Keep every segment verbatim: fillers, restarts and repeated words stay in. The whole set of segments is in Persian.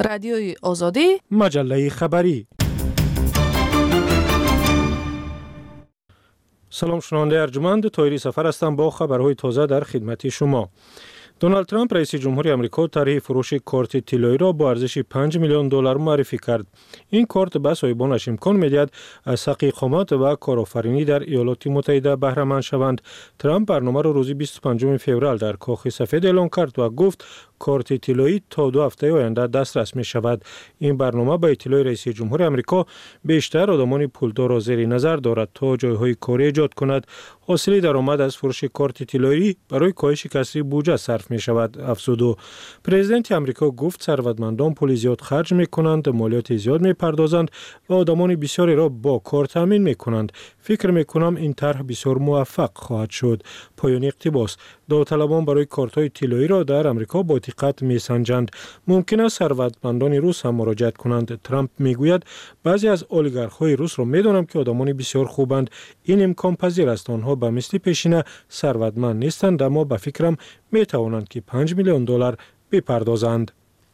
رادیوی آزادی، مجله خبری. سلام شنونده ارجمند، طاهری سفر هستم با خبرهای تازه در خدمت شما. دونالد ترامپ رئیس جمهوری آمریکا طرح فروش کارت طلایی را با ارزش پنج میلیون دلار معرفی کرد. این کارت به صاحبانش امکان می‌دهد از حق اقامت و کارآفرینی در ایالات متحده بهره مند شوند. ترامپ برنامه را روز بیست و پنجم فوریه در کاخ سفید اعلام کرد و گفت کارت طلایی تا دو هفته آینده دسترس می شود. این برنامه با اطلاع رئیس جمهور آمریکا بیشتر آدمان پولدار را زیر نظر دارد تا جایهای کاری ایجاد کند. حاصل درآمد از فروش کارت طلایی برای کاهش کسری بودجه صرف می شود. افزود پرزیدنت آمریکا گفت ثروتمندان پول زیاد خرج می کنند، مالیات زیاد می پردازند و آدمان بسیاری را با کار تامین می کنند. فکر می کنم این طرح بسیار موفق خواهد شد. پایان اقتباس. داوطلبان برای کارت‌های طلایی را در آمریکا با دقت می‌سنجند. ممکن است ثروتمندان روس هم مراجعت کنند. ترامپ میگوید بعضی از اولیگارخ‌های روس را می‌دانم که آدمان بسیار خوبند. این امکان پذیر است آنها به مثل پیشینه ثروتمند نیستند، اما به فکرم می‌توانند که پنج میلیون دلار بپردازند.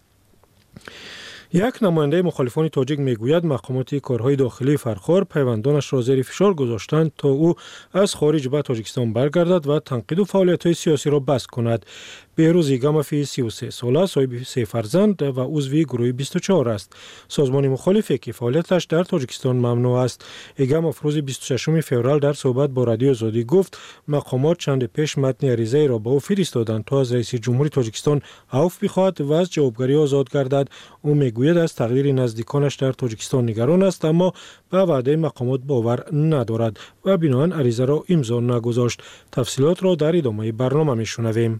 یک نماینده مخالفان تاجیک میگوید مقامات کارهای داخلی فرخار پیوندانش را زیر فشار گذاشتند تا او از خارج به تاجیکستان برگردد و تنقید و فعالیت‌های سیاسی را بس کند. بهروز ایگامافی سی و سه ساله، صاحب سه فرزند و عضو گروه بیست و چهار است. سازمان مخالفی که فعالیتش در تاجیکستان ممنوع است. ایگاماف روز بیست و ششم فوریه در صحبت با رادیو آزادی گفت مقامات چند پیش متن عریضه را به او فرستادند تا از رئیس جمهوری تاجیکستان عفو بخواهد و از جوابگری آزاد گردد. او میگوید از تقدیر نزدیکانش در تاجیکستان نگران است، اما به وعده مقامات باور ندارد و بنابراین عریضه را امضا نگذاشت. تفصیلات را در ادامه برنامه میشنویم.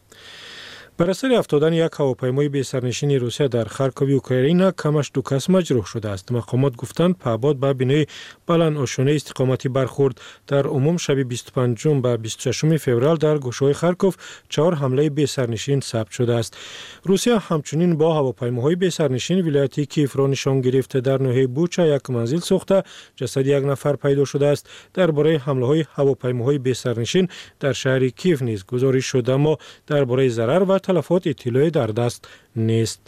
بر اثر افتادن یک هواپیمای بی سرنشین روسیه در خارکوف اوکراین کمش دو کس مجروح شده است. مقامات گفتند پهپاد به بنای بلند آشانه استقامتی برخورد. در عموم شب بیست و پنجم و بیست و ششم فوریه در گوشه‌های خارکوف چهار حمله بی سرنشین ثبت شده است. روسیه همچنین با هواپیماهای بی سرنشین ولایت کیف را نشان گرفته. در ناحیه بوچا یک منزل سوخته، جسد یک نفر پیدا شده است. درباره حمله‌های هواپیماهای بی سرنشین در شهر کیف نیز گزارش شده، اما درباره ضرر و تلفات اطلاعی در دست نیست.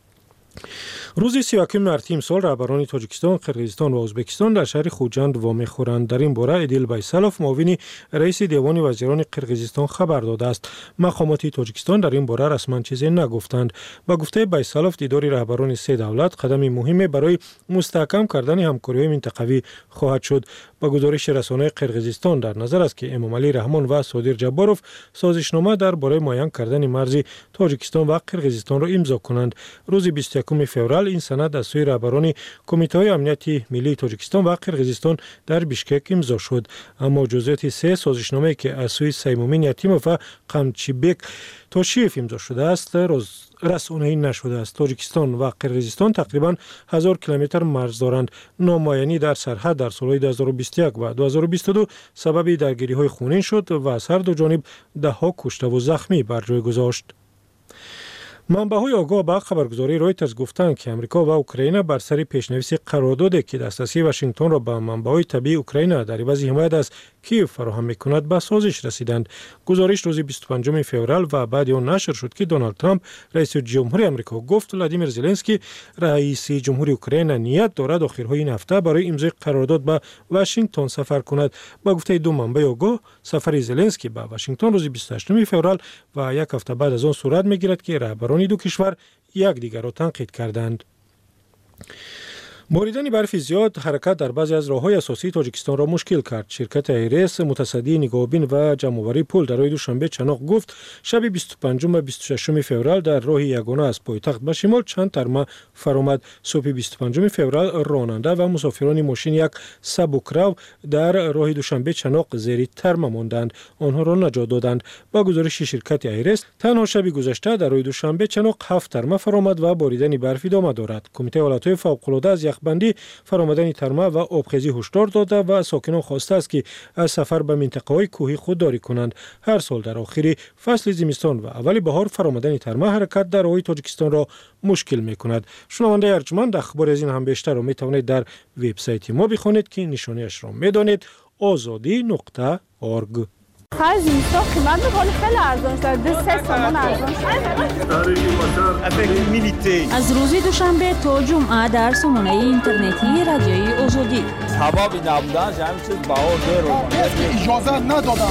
روز سی و یکم مارس امسال رهبران تاجیکستان، قرقیزستان و ازبکستان در شهر خوجند وام می‌خورند. در این باره ادیل بایسالوف معاون رئیس دیوان وزیران قرقیزستان خبر داده است. مقامات تاجیکستان در این باره رسما چیزی نگفتند. با گفته بایسالوف دیدار رهبران سه دولت قدمی مهمی برای مستحکم کردن همکاری‌های منطقوی خواهد شد. با گزارش رسانه‌های قرقیزستان در نظر است که امامعلی رحمان و صادر جباروف سازشنامه درباره معین کردن مرز تاجیکستان و قرقیزستان را امضا کنند. روز بیست و یکم فوریه این سند از سوی رهبران کمیته امنیتی ملی تاجیکستان و قرقیزستان در بیشکک امضا شد، اما جزئیات سه سازشنامه که از سوی سیمومین یتیموف و قمچیبک توشیف امضا شده است روز رسانه‌ای نشده است. تاجیکستان و قرقیزستان تقریباً هزار کیلومتر مرز دارند. نامعینی در سرحد در سال‌های دو هزار و بیست و یک و دو هزار و بیست و دو سبب درگیری‌های خونین شد و از هر دو جانب ده‌ها کشته و زخمی بر جای گذاشت. منبع‌های آگاه به خبرگزاری رویترز گفتند که امریکا و اوکراین بر سر پیشنویس قراردادی که دسترسی واشنگتن را به منبع‌های طبیعی اوکراین در عوض حمایت از کیف فراهم می‌کند به سازش رسیدند. گزارش روز بیست و پنجم فوریه و بعد آن نشر شد که دونالد ترامپ رئیس جمهوری آمریکا گفت ولادیمیر زلنسکی رئیس جمهوری اوکراین نیت دارد آخرهای این هفته برای امضای قرارداد به واشنگتن سفر کند. با گفته دو منبع آگاه سفر زلنسکی به واشنگتن روز بیست و هشتم فوریه و یک هفته بعد از آن صورت می‌گیرد که رهبران دو کشور یکدیگر را تنقید کردند. باریدن برف زیاد حرکت در بعضی از راه‌های اساسی تاجیکستان را مشکل کرد. شرکت ایرس متصدی نگاهبین و جمع‌آوری پل در روز دوشنبه چناق گفت شب بیست و پنجم و بیست و ششم فوریه در راه یگانه از پایتخت به شمال چند ترمه فرآمد. صبح بیست و پنجم فوریه راننده و مسافران ماشین یک سبکرو در راه دوشنبه چناق زیر ترمه ماندند. آنها را نجات دادند. با گزارش شرکت ایرس تنها شب گذشته در راه دوشنبه چناق هفت ترمه فرآمد و باریدن برف ادامه دارد. کمیته حالت‌های فوق‌العاده از بندی فرآمدن ترمه و آبخیزی هشدار داده و ساکنان خواسته است که از سفر به منطقه‌های کوهی خودداری کنند. هر سال در آخر فصل زمستان و اول بهار فرآمدن ترمه حرکت در راه‌های تاجیکستان را مشکل می‌کند. شنونده ارجمند، اخبار از این هم بیشتر را می‌توانید در وبسایت ما بخوانید که نشانه‌اش را می‌دانید آزادی نقطه اورگ. خرج اینستا قیمت میکنه خیلی ارزان شد. دو سه تومن ارزان شد. از روز دوشنبه تا جمعه در سامانه اینترنتی رادیوی آزادی. حبابی نبودن همین چیز باور درو. اجازه ندادن.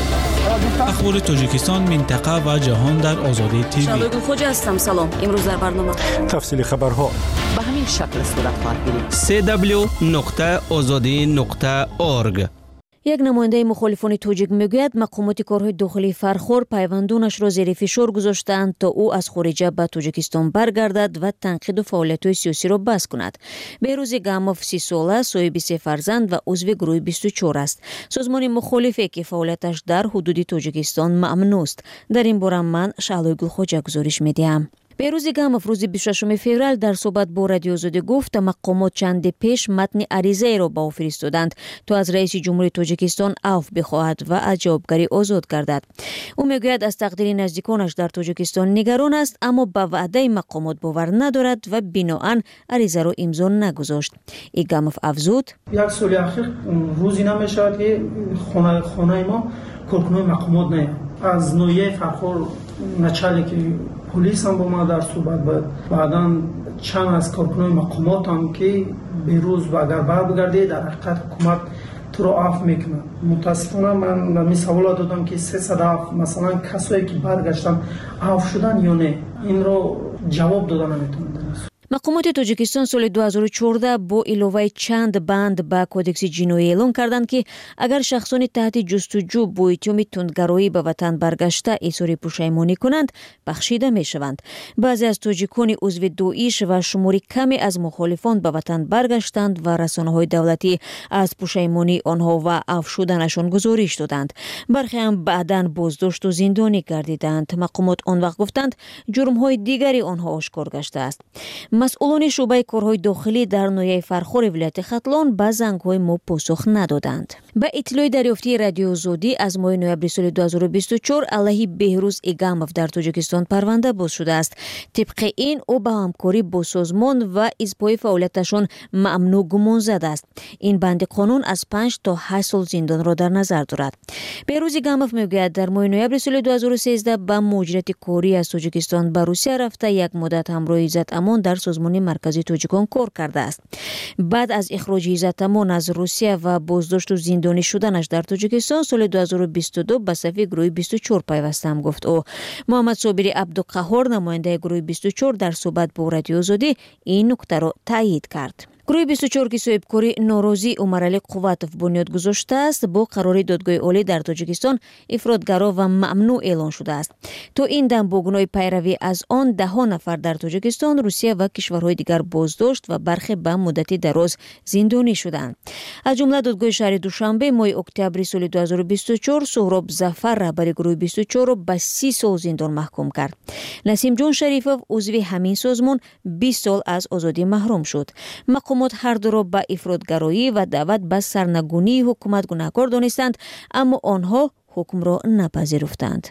اخبار تاجیکستان، منطقه و جهان در آزادی تیوی. شالوی خوج هستم. سلام. امروز در برنامه تفصیل خبرها به همین شکل صورت خواهد گرفت. سه دبلیو نقطه آزادی نقطه اورگ. یک نماینده مخالفان تاجیک میگوید مقامات کارهای داخلی فرخور پیوندونش را زیر فشار گذاشتند تا او از خارج به تاجیکستان برگردد و تنقید و فعالیت‌های سیاسی را بس کند. بهروز گاموف سی ساله، صاحب سه فرزند و عضو گروه بیست و چهار است. سازمان مخالفی که فعالیتش در حدود تاجیکستان ممنوع است. در این باره من شعلوی گلخوجه گزارش میدهم. بهروز گاموف روز بیست و ششم فوریه در صحبت با رادیو آزادی گفت مقامات چند پیش متن عریضه را به او فرستادند تا از رئیس جمهوری تاجیکستان عفو بخواهد و از جوابگری آزاد گردد. او میگوید از تقدیر نزدیکانش در تاجیکستان نگران است، اما به وعده مقامات باور ندارد و بنااین عریضه را امضا نگذاشت. ای گاموف افزود: یک سال اخیر روزی نمیشود که خانه خانه ما کارکنان مقامات نه از نوعیه فرخور نچالی که پلیس هم با ما در صحبت بود. بعداً چند از کارکنان مقامات هم که بیروز و اگر بر بگرده در حقیقت حکومت تو رو عفو میکنه. متاسفانه من می سوال دادم که سیصد عفو مثلا کسایی که برگشتن عفو شدن یا نه، این رو جواب دادن نمیتونم. مقامات تاجیکستان سال دو هزار و چهارده با علاوه چند بند به کودکس جنایی اعلام کردند که اگر شخصان تحت جستجو با اتهام تندگرایی به وطن برگشته اظهار پشیمانی کنند بخشیده می شوند. بعضی از تاجیکان عضو داعش و شماری کمی از مخالفان به وطن برگشتند و رسانه‌های دولتی از پشیمانی آنها و عفو شدنشان گزارش دادند. برخی هم بعداً بازداشت و زندانی گردیدند. مقامات آن وقت گفتند جرم‌های دیگری آنها آشکار گشته است. مسئولان شعبه کارهای داخلی در ناحیه فرخور ولایت ختلان به زنگ‌های ما پاسخ ندادند. به اطلاع دریافتی رادیو آزادی از ماه نوامبر سال دو هزار و بیست و چهار علیه بهروز گاموف در تاجیکستان پرونده باز شده است. طبق این او به همکاری با سازمان و ازپای فعالیتشان ممنوع گمان زده است. این بند قانون از پنج تا هشت سال زندان را در نظر دارد. بهروز گاموف میگوید در ماه نوامبر سال دو هزار و سیزده به مهاجرت کاری از تاجیکستان به روسیه رفته یک مدت همراه عزت امان در سازمان مرکزی تاجیکان کار کرده است. بعد از اخراج عزت امان از روسیه و بازداشت و زندانی شدنش در تاجیکستان سال دو هزار و بیست و دو به صف گروه بیست و چهار پیوستم گفت او. محمد صابری عبدالقهار نماینده گروه بیست و چهار در صحبت با رادیو آزادی این نکته را تایید کرد. گروه بیست و چهار که صاحبکاری ناراضی عمرعلی قوتوف بنیاد گذاشته است با قرار دادگاه عالی در تاجیکستان افرادگرا و ممنوع اعلان شده است. تو این دم با گناه پیروی از آن ده ها نفر در تاجیکستان، روسیه و کشورهای دیگر بازداشت و برخی به مدتی دراز زندانی شدند. از جمله دادگاه شهر دوشنبه ماه اکتبر سال دو هزار و بیست و چهار سهراب ظفر رهبر گروه بیست و چهار را به سی سال زندان محکوم کرد. نسیم جان شریفوف عضو همین سازمان بیست سال از آزادی محروم شد. مقامات هر دو را به افراطگرایی و دعوت به سرنگونی حکومت گناهکار دانستند، اما آنها حکم را نپذیرفتند.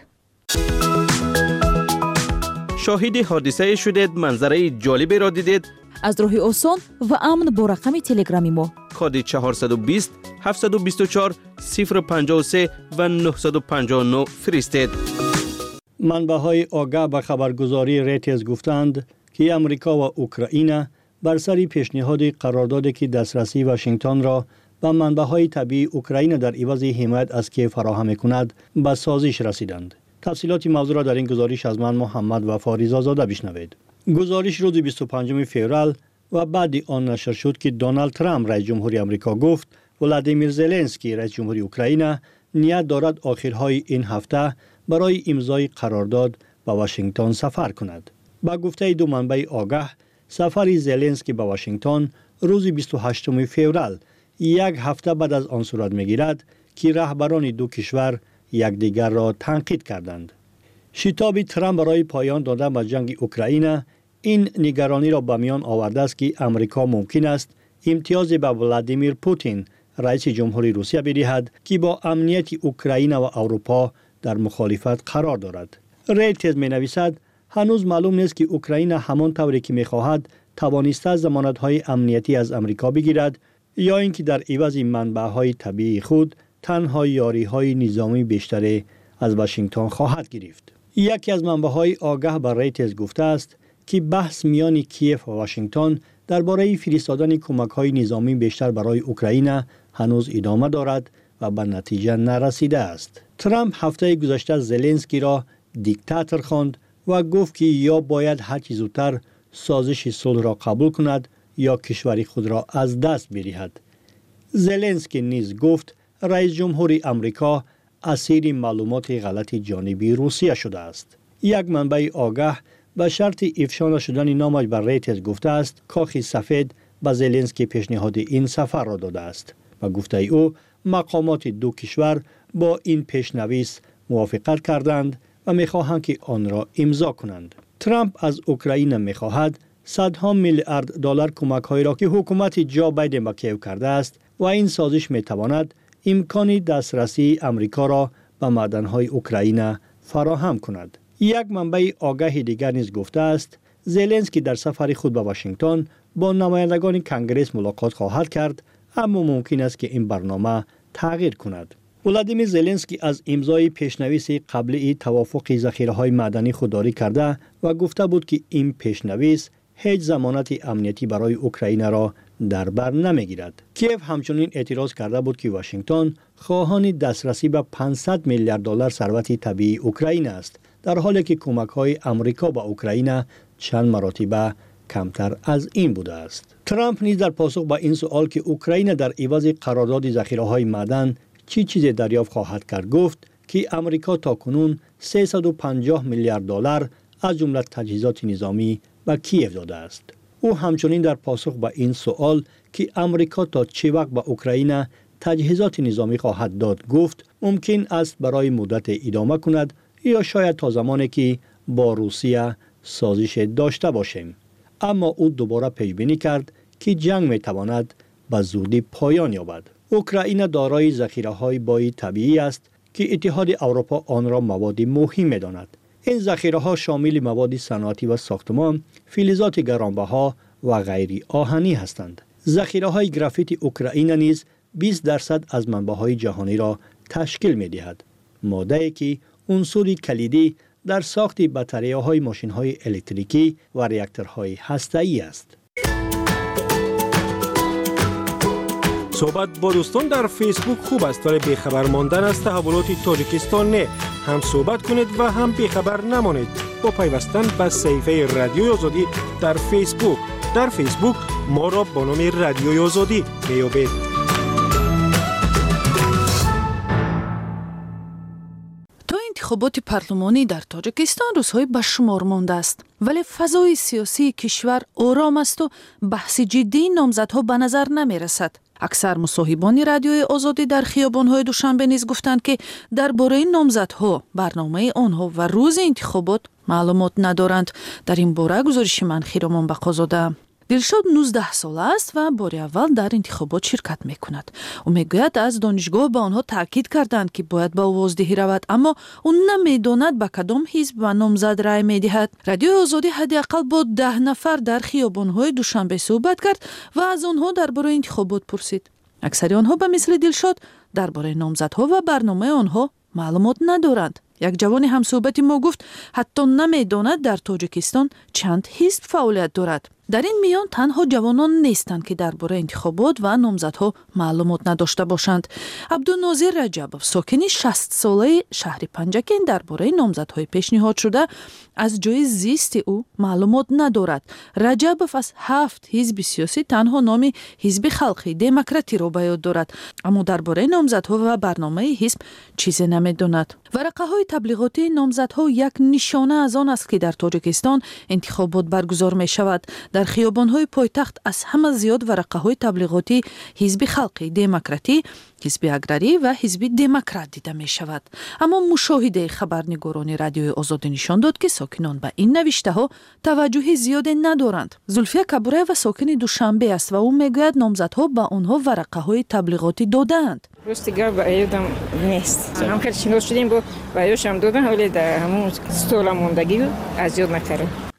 شاهد حادثه شدید، منظره جالبی را دیدید؟ از راه آسان و امن با رقم تلگرامی ما کد چهارصد و بیست هفتصد و بیست و چهار صفر پنجاه و سه و نهصد و پنجاه و نه فرستید. منبع‌های آگاه به خبرگزاری ریترز گفتند که امریکا و اوکراین بر سر پیشنهاد قراردادی که دسترسی واشنگتن را به منبع‌های طبیعی اوکراین در عوض حمایت از کیف فراهم می‌کند به سازش رسیدند. تفصیلات موضوع را در این گزارش از من محمد و فاریزا زاده بشنوید. گزارش روز بیست و پنجم فوریه و بعد آن نشر شد که دونالد ترامپ رئیس جمهوری آمریکا گفت ولادیمیر زلنسکی رئیس جمهوری اوکراین نیت دارد آخرهای این هفته برای امضای قرارداد به واشنگتن سفر کند. با گفته دو منبع آگاه، سفر زلنسکی به واشنگتن روز بیست و هشتم فوریه یک هفته بعد از آن صورت می‌گیرد که رهبران دو کشور یکدیگر را تنقید کردند. شتاب ترامپ برای پایان دادن به جنگ اوکراین این نگرانی را به میان آورده است که امریکا ممکن است امتیاز به ولادیمیر پوتین رئیس جمهوری روسیه بدهد که با امنیت اوکراین و اروپا در مخالفت قرار دارد. ریترز می‌نویسد هنوز معلوم نیست که اوکراین همان طوری که می‌خواهد توانسته ضمانت‌های امنیتی از امریکا بگیرد یا اینکه در عوض منبع‌های طبیعی خود تنها یاری‌های نظامی بیشتری از واشنگتن خواهد گرفت. یکی از منبع‌های آگاه به ریترز گفته است که بحث میان کیف و واشنگتن درباره فرستادن کمک‌های نظامی بیشتر برای اوکراین هنوز ادامه دارد و به نتیجه نرسیده است. ترامپ هفته گذشته زلنسکی را دیکتاتور خواند و گفت که یا باید هر چه زودتر سازش صلح را قبول کند یا کشور خود را از دست بدهد. زلنسکی نیز گفت رئیس جمهور امریکا اسیر معلومات غلط جانبی روسیه شده است. یک منبع آگاه به شرط افشا نشدن نامش بر ریترز گفته است کاخ سفید به زلنسکی پیشنهاد این سفر را داده است و گفته او مقامات دو کشور با این پیشنویس موافقت کردند و می‌خواهند که آن را امضا کنند. ترامپ از اوکراین می‌خواهد صدها میلیارد دلار کمک‌هایی را که حکومت جو بایدن به کیف کرده است و این سازش می‌تواند امکان دسترسی امریکا را به معدن‌های اوکراین فراهم کند. یک منبع آگاه دیگر نیز گفته است زلنسکی در سفر خود به واشنگتن با نمایندگان کنگره ملاقات خواهد کرد، اما ممکن است که این برنامه تغییر کند. ولادیمیر زلنسکی از امضای پیشنویس قبلی توافق ذخیره‌های معدنی خودداری کرده و گفته بود که این پیشنویس هیچ ضمانت امنیتی برای اوکراین را در بر نمیگیرد. کیف همچنین اعتراض کرده بود که واشنگتن خواهان دسترسی به پانصد میلیارد دلار ثروت طبیعی اوکراین است، در حالی که کمک‌های آمریکا به اوکراین چند مراتب کمتر از این بوده است. ترامپ نیز در پاسخ به این سوال که اوکراین در عوض قرارداد ذخیره‌های معدن چی چیزی دریافت خواهد کرد گفت که امریکا تاکنون سیصد و پنجاه میلیارد دلار از جمله تجهیزات نظامی به کیف داده است. او همچنین در پاسخ به این سوال که امریکا تا چه وقت به اوکراین تجهیزات نظامی خواهد داد گفت ممکن است برای مدت ادامه کند یا شاید تا زمانی که با روسیه سازش داشته باشیم. اما او دوباره پیش‌بینی کرد که جنگ میتواند به زودی پایان یابد. اوکراین دارای ذخیره‌های بای طبیعی است که اتحاد اروپا آن را مواد مهم می‌داند. این ذخیره‌ها شامل مواد صنعتی و ساختمان، فلزات گرانبها و غیر آهنی هستند. ذخیره‌های گرافیت اوکراین نیز بیست درصد از منبع‌های جهانی را تشکیل می‌دهد. ماده‌ای که عنصری کلیدی در ساخت بطری‌های ماشین‌های الکتریکی و راکتورهای هسته‌ای است. صحبت با دوستان در فیسبوک خوب است، ولی بیخبر ماندن از تحولات تاجیکستان نه. هم صحبت کنید و هم بیخبر نمانید با پیوستن به صفحه رادیوی آزادی در فیسبوک. در فیسبوک ما را با نام رادیوی آزادی میابید. انتخابات پارلمانی در تاجیکستان روزهای به شمار مانده است، ولی فضای سیاسی کشور آرام است و بحث جدی نامزدها به نظر نمی رسد. اکثر مصاحبان رادیوی آزادی در خیابان‌های دوشنبه نیز گفتند که درباره نامزدها، برنامه آنها و روز انتخابات معلومات ندارند. در این باره گزارش من خیرامان بقازاده. دلشاد نوزده ساله است و باری اول در انتخابات شرکت میکند. او میگوید از دانشگاه به آنها تاکید کردند که باید به آوازدهی رود، اما او نمیداند به کدام حزب و نامزد رای میدهد. رادیوی آزادی حداقل با ده نفر در خیابان‌های دوشنبه صحبت کرد و از آنها درباره انتخابات پرسید. اکثر آنها به مثل دلشاد درباره نامزدها و برنامه آنها معلومات ندارند. یک جوان همصحبت ما گفت حتی نمیداند در تاجیکستان چند حزب فعالیت دارد. در این میان تنها جوانان نیستند که درباره انتخابات و نامزدها معلومات نداشته باشند. عبدالناظر رجبов ساکن شصت ساله شهر پنجکین درباره نامزدهای پیشنهاد شده از جای زیست او معلومات ندارد. رجبов از هفت حزب سیاسی تنها نام حزب خلقی دموکراتی را به یاد دارد، اما درباره نامزدها و برنامه حزب چیزی نمیداند. ورقه‌های تبلیغاتی نامزدها یک نشانه از آن است که در تاجیکستان انتخابات برگزار می شود. در خیابان‌های پایتخت از همه زیاد ورقه‌های تبلیغاتی حزب خلقی دموکراتی، حزب اگراری و حزب دموکرات دیده می شود. اما مشاهده خبرنگاران رادیوی آزادی نشان داد که ساکنان به این نوشته ها توجه زیادی ندارند. زلفیه کبوره و ساکن دوشنبه است و او میگوید نامزدها به آنها ورقه‌های تبلیغاتی دادند. روستیگاه با ایادم نیست. هم خیلی شنگاه شدیم با بایوش هم دادن، ولی در همون ستول موندگی از یاد نکردم.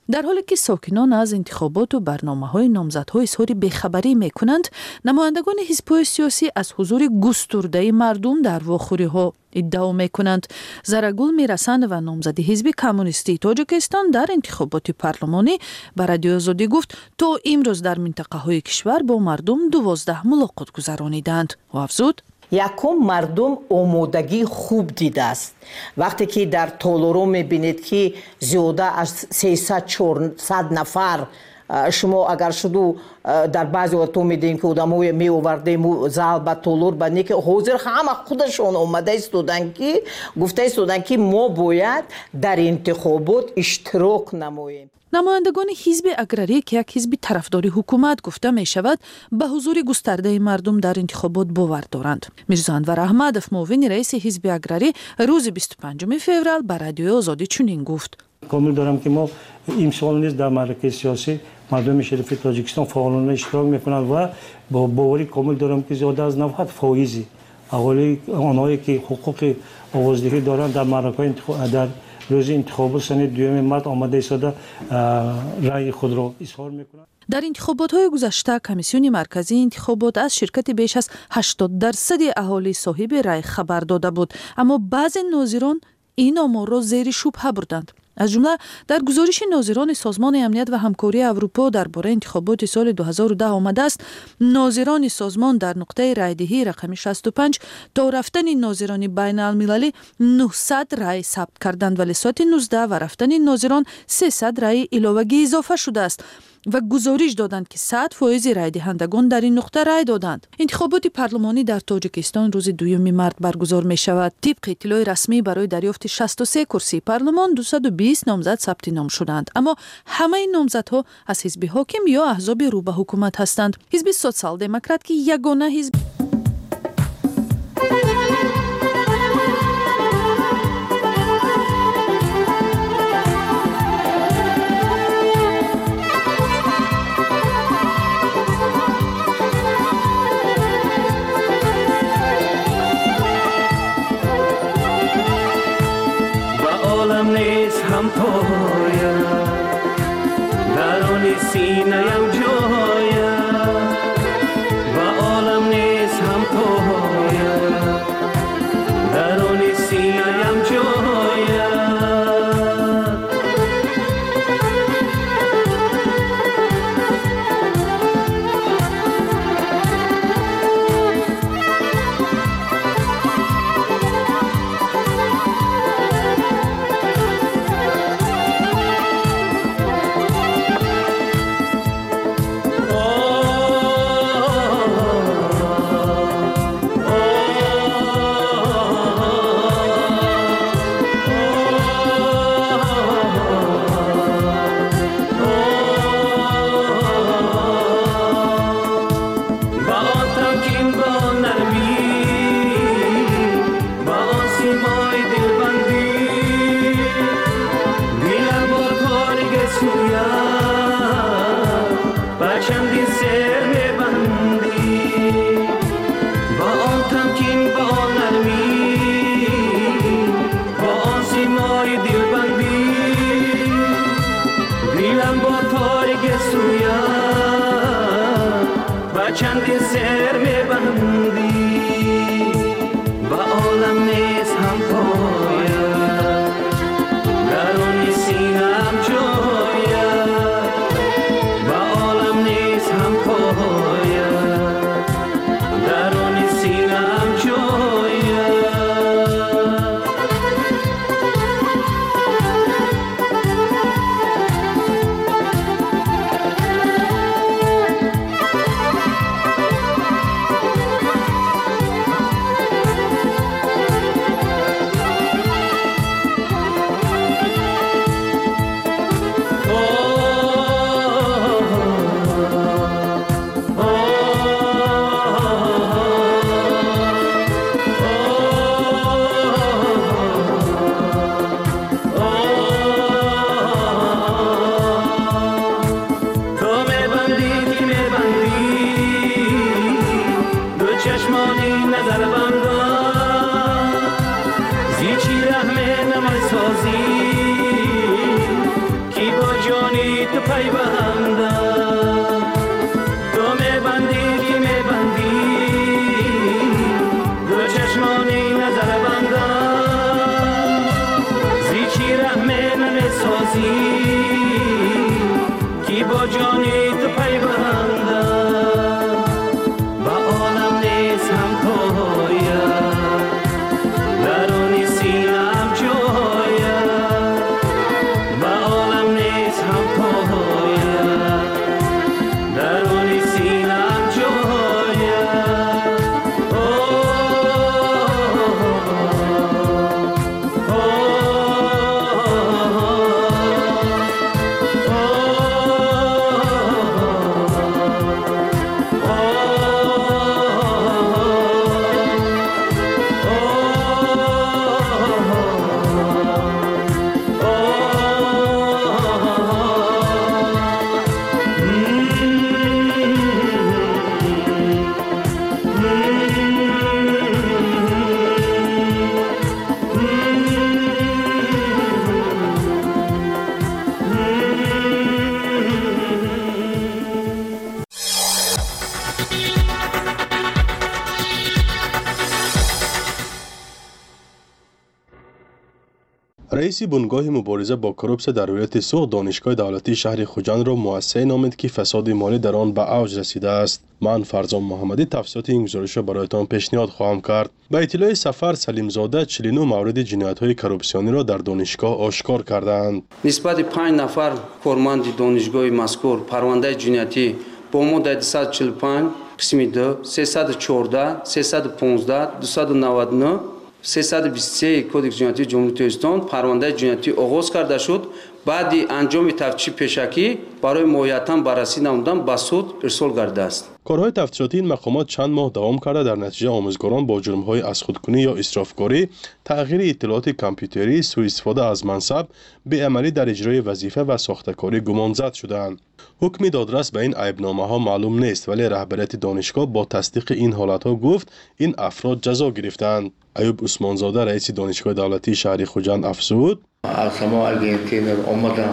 در حالی که ساکنان از انتخابات و برنامه‌های نامزدها اظهار بی‌خبری می‌کنند، نمایندگان حزب‌های سیاسی از حضور گسترده مردم در واخوری‌ها ادعا می‌کنند. زرگل میرسند و نامزد حزب کمونیستی تاجیکستان در انتخابات پارلمانی به رادیو آزادی گفت تا امروز در منطقه‌های کشور با مردم دوازده ملاقات گذرانیدند و افزود: یکم مردم آمادگی خوب دیده است. وقتی که در تولورو میبینید که زیاده از سیصد چهارصد نفر شما اگر شدو در بعضی وقتا میدین که آدمای می آوردیم زال به تولور بندی که حاضر همه خودشون اومده استودن که گفته استودن که ما باید در انتخابات اشتراک نماییم. نمایندگان حزب اگراری که یک حزب طرفداری حکومت گفته می شود به حضور گسترده مردم در انتخابات باور دارند. میرزا انور احمدов معاون رئیس حزب اگراری روز بیست و پنجم فوریه به رادیو آزادی چنین گفت: کامل دارم که ما امسال نیز در معرکه سیاسی مردم شریف تاجیکستان فعالانه اشتراک میکنند و با باوری کامل دارم که زیاده از نود فایزی اهالی آنهایی که حقوق آوازدهی دارند در معرکه در روز انتخابات سنه دوم مارس آمده ایستاده رأی خود را اظهار میکنند. در انتخابات‌های گذشته کمیسیون مرکزی انتخابات از شرکت بیش از هشتاد درصد اهالی صاحب رأی خبر داده بود، اما بعضی ناظران این آمار را زیر شبهه بردند. از جمله در گزارش ناظران سازمان امنیت و همکاری اروپا درباره انتخابات سال دو هزار و ده آمده است: ناظران سازمان در نقطه رایدهی رقم شصت و پنج تا رفتن ناظران بین المللی نهصد رای ثبت کردند، ولی ساعت نوزده و رفتن ناظران سیصد رای علاوگی اضافه شده است و گزارش دادند که صد فایز رای دهندگان در این نقطه رای دادند. انتخابات پارلمانی در تاجیکستان روز دوم مارس برگزار می شود. طبق اطلاع رسمی برای دریافت شصت و سه کرسی پارلمان دویست و بیست نامزد ثبت نام شدند، اما همه این نامزدها از حزب حاکم یا احزاب رو به حکومت هستند. حزب سوسیال دموکرات که یگانه حزب هم پایم درون سینه‌ام جایم و عالم نیست هم پایم درون سینه‌ام جایم. رئیس بنگاه مبارزه با کروپس در ولایت سوخ دانشگاه دولتی شهر خوجند را مؤسسه نامید که فساد مالی در آن به اوج رسیده است. من فرزان محمدی تفصیلات این گزارش را برایتان پیشنهاد خواهم کرد. با اطلاع سفر سلیم زاده چهل و نه مورد جنایت‌های کروپسیونی را در دانشگاه آشکار کردند. نسبت پنج نفر کارمند دانشگاه مذکور پرونده جنایتی با مدت صد و چهل و پنج قسم دو سیصد و چهارده سیصد و پانزده دویست و نود و نه سیصد و بیست و سه کدکس جنایتی جمهوری اسلامی پرونده جنایتی آغاز کرده شد. بعد انجام تفتیش پیشکی برای ماهیتاً بررسی نمودن به سود ارسال گردیده است. کارهای تفتیشاتی این مقامات چند ماه دوام کرده. در نتیجه آموزگاران با جرم‌های از خودکنی یا اسرافکاری، تغییر اطلاعات کامپیوتری، سوء استفاده از منصب، بی‌عملی در اجرای وظیفه و ساخته‌کاری گمانزد شدند. حکم دادرس به این عیبنامه‌ها معلوم نیست، ولی رهبریت دانشگاه با تصدیق این حالت‌ها گفت این افراد جزا گرفتند. ایوب عثمانزاده رئیس دانشگاه دولتی شهر خوجند افزود: از ما ارژانتین آمدم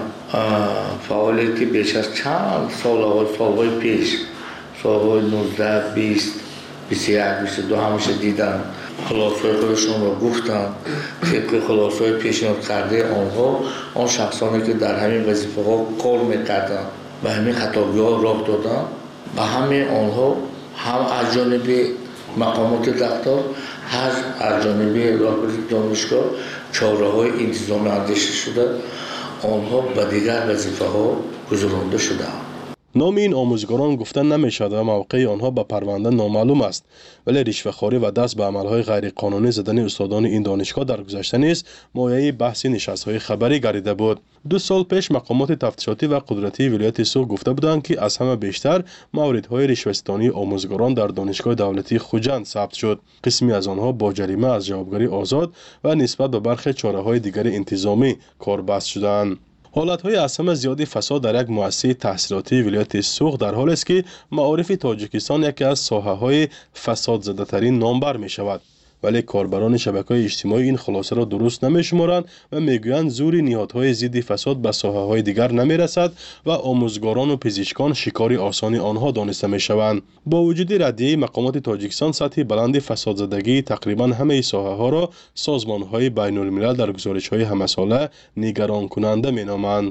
فعالیتی بیش از چند سال سالهای پیش سالهای نوزده بیست بیست و یک بیست و دو همیشه دیدم خلاصهای خودشون را گفتن طبق خلاصهای پیشنهاد کرده آنها آن شخصانی که در همین وظیفه ها کار میکردن به همین خطابی ها راه دادن و همین آنها هم از جانب مقامات دفتر هر از جانب رهبری دانشگاه چاره های انتظامی اندیشه شده آنها به دیگر وظیفه ها گذرانده شده. نام این آموزگاران گفتن نمی شود و موقع آنها به پرونده نامعلوم است، ولی رشوه‌خواری و دست به عملهای غیر قانونی زدن استادان این دانشگاه در گذشته نیز مایه بحث نشست‌های خبری گردیده بود. دو سال پیش مقامات تفتیشاتی و قدرتی ولایت سوخ گفته بودند که از همه بیشتر موردهای رشوه‌ستانی آموزگاران در دانشگاه دولتی خوجند ثبت شد. قسمی از آنها با جریمه از جوابگری آزاد و نسبت به برخی چاره‌های دیگر انتظامی کاربست شدند. حالت‌های از همه زیادی فساد در یک مؤسسه تحصیلاتی ولایت سوخ در حال است که معارف تاجیکستان یکی از ساحه‌های فساد زده‌ترین نامبر می‌شود، ولی کاربران شبکه‌های اجتماعی این خلاصه را درست نمی‌شمارند و می‌گویند زور نهادهای ضد فساد به ساحه‌های دیگر نمی‌رسد و آموزگاران و پزشکان شکار آسان آنها دانسته می‌شوند. با وجود ردیه مقامات تاجیکستان، سطح بلند فساد زدگی تقریباً همه ساحه‌ها را سازمان‌های بین‌الملل در گزارش‌های همه‌ساله نگران کننده می‌نامند.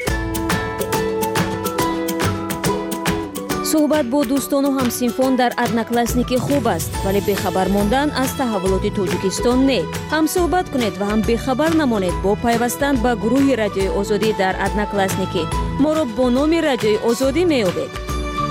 صحبت با دوستان و همسینفان در одноклассники خوب است، ولی بخبر موندن از تحولات تاجیکستان نه. هم صحبت کنید و هم بخبر نمانید با پیوستن به گروه رادیوی آزادی در одноклассники. ما را با نام رادیوی آزادی می‌یابید.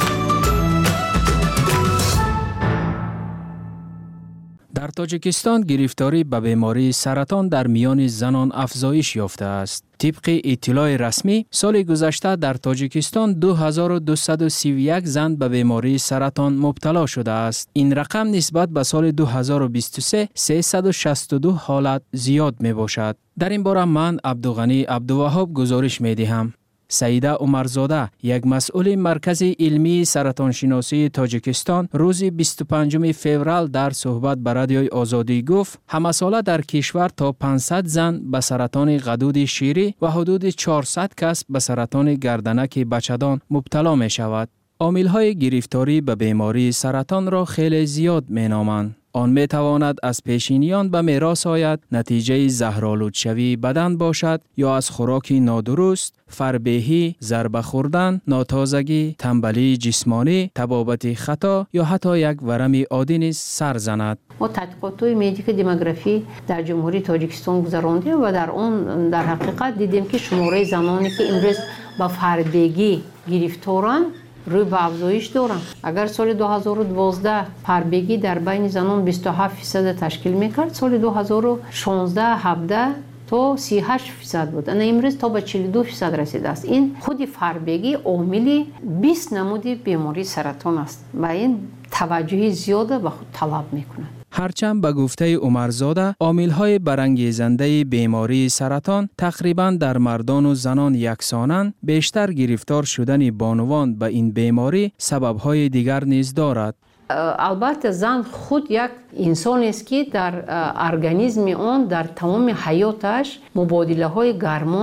در تاجیکستان گرفتاری به بیماری سرطان در میان زنان افزایش یافته است. طبق اطلاع رسمی، سال گذشته در تاجیکستان دو هزار و دویست و سی و یک زن به بیماری سرطان مبتلا شده است. این رقم نسبت به سال دو هزار و بیست و سه سیصد و شصت و دو حالت زیاد می باشد. در این باره من عبدالغنی عبدالوهاب گزارش می دهم. سعیده عمرزاده، یک مسئول مرکز علمی سرطان شناسی تاجیکستان، روز بیست و پنجم فوریه در صحبت با رادیوی آزادی گفت همه ساله در کشور تا پانصد زن به سرطان غدود شیری و حدود چهارصد کس به سرطان گردنک بچه‌دان مبتلا می شود. عامل‌های گرفتاری به بیماری سرطان را خیلی زیاد می نامند. آن می تواند از پیشینیان به میراث آید، نتیجه زهرآلود شوی بدن باشد یا از خوراک نادرست، فربهی، ضربه خوردن، ناتازگی، تنبلی جسمانی، طبابت خطا یا حتی یک ورم عادی نیز سر زند. ما تحقیقات مدیک دموگرافی در جمهوری تاجیکستان گذراندیم و در آن در حقیقت دیدیم که شماره زنانی که امروز با فربگی گرفتارند روی به افزایش دارن. اگر سال دو هزار و دوازده فربگی در بین زنان بیست و هفت درصد تشکیل میکرد، سال دو هزار و شانزده هفده تا سی و هشت درصد بود. انا امروز تا به چهل و دو درصد رسیده است. این خود فربگی عامل بیست نمود بیماری سرطان است و این توجه زیاد به خود طلب میکنه. هرچند به گفته عمرزاده عامل‌های برانگیزنده بیماری سرطان تقریباً در مردان و زنان یکسانند، بیشتر گرفتار شدن بانوان به این بیماری سبب‌های دیگر نیز دارد. البته زن خود یک انسان است که در ارگانیسم آن در تمام حیاتش مبادله های گرما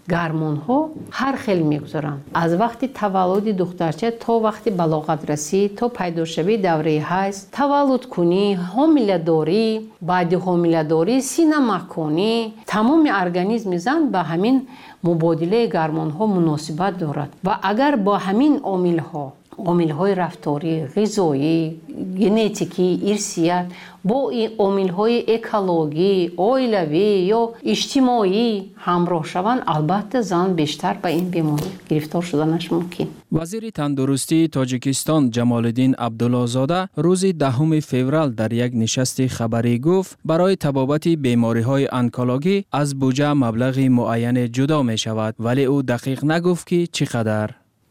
гармонҳо ҳар хел мегузаранд. аз вақти таваллуди духтарча то вақти балоғатрасӣ, то пайдошавии давраи ҳайз, таваллудкунӣ, ҳомиладорӣ, баъди ҳомиладорӣ, синамаконӣ, тамоми организми зан ба ҳамин мубодилаи гормонҳо муносибат дорад. ва агар бо ҳамин омилҳо омилҳои рафторӣ, ғизоӣ, генетикӣ, ирсият бо омилҳои экологӣ, оилавӣ ё иҷтимоӣ ҳамроҳ шаванд, албатта зан бештар ба ин беморӣ гирифтор шуданаш мумкин. вазири тандурустии Тоҷикистон Ҷамолиддин Абдуллозода рӯзи дахуми феврал дар як нишасти хабарӣ гуфт, барои табобати бемориҳои онкологӣ аз буҷа маблағи муайяне ҷудо мешавад, вале ӯ дақиқ нагуфт ки чӣ қадар.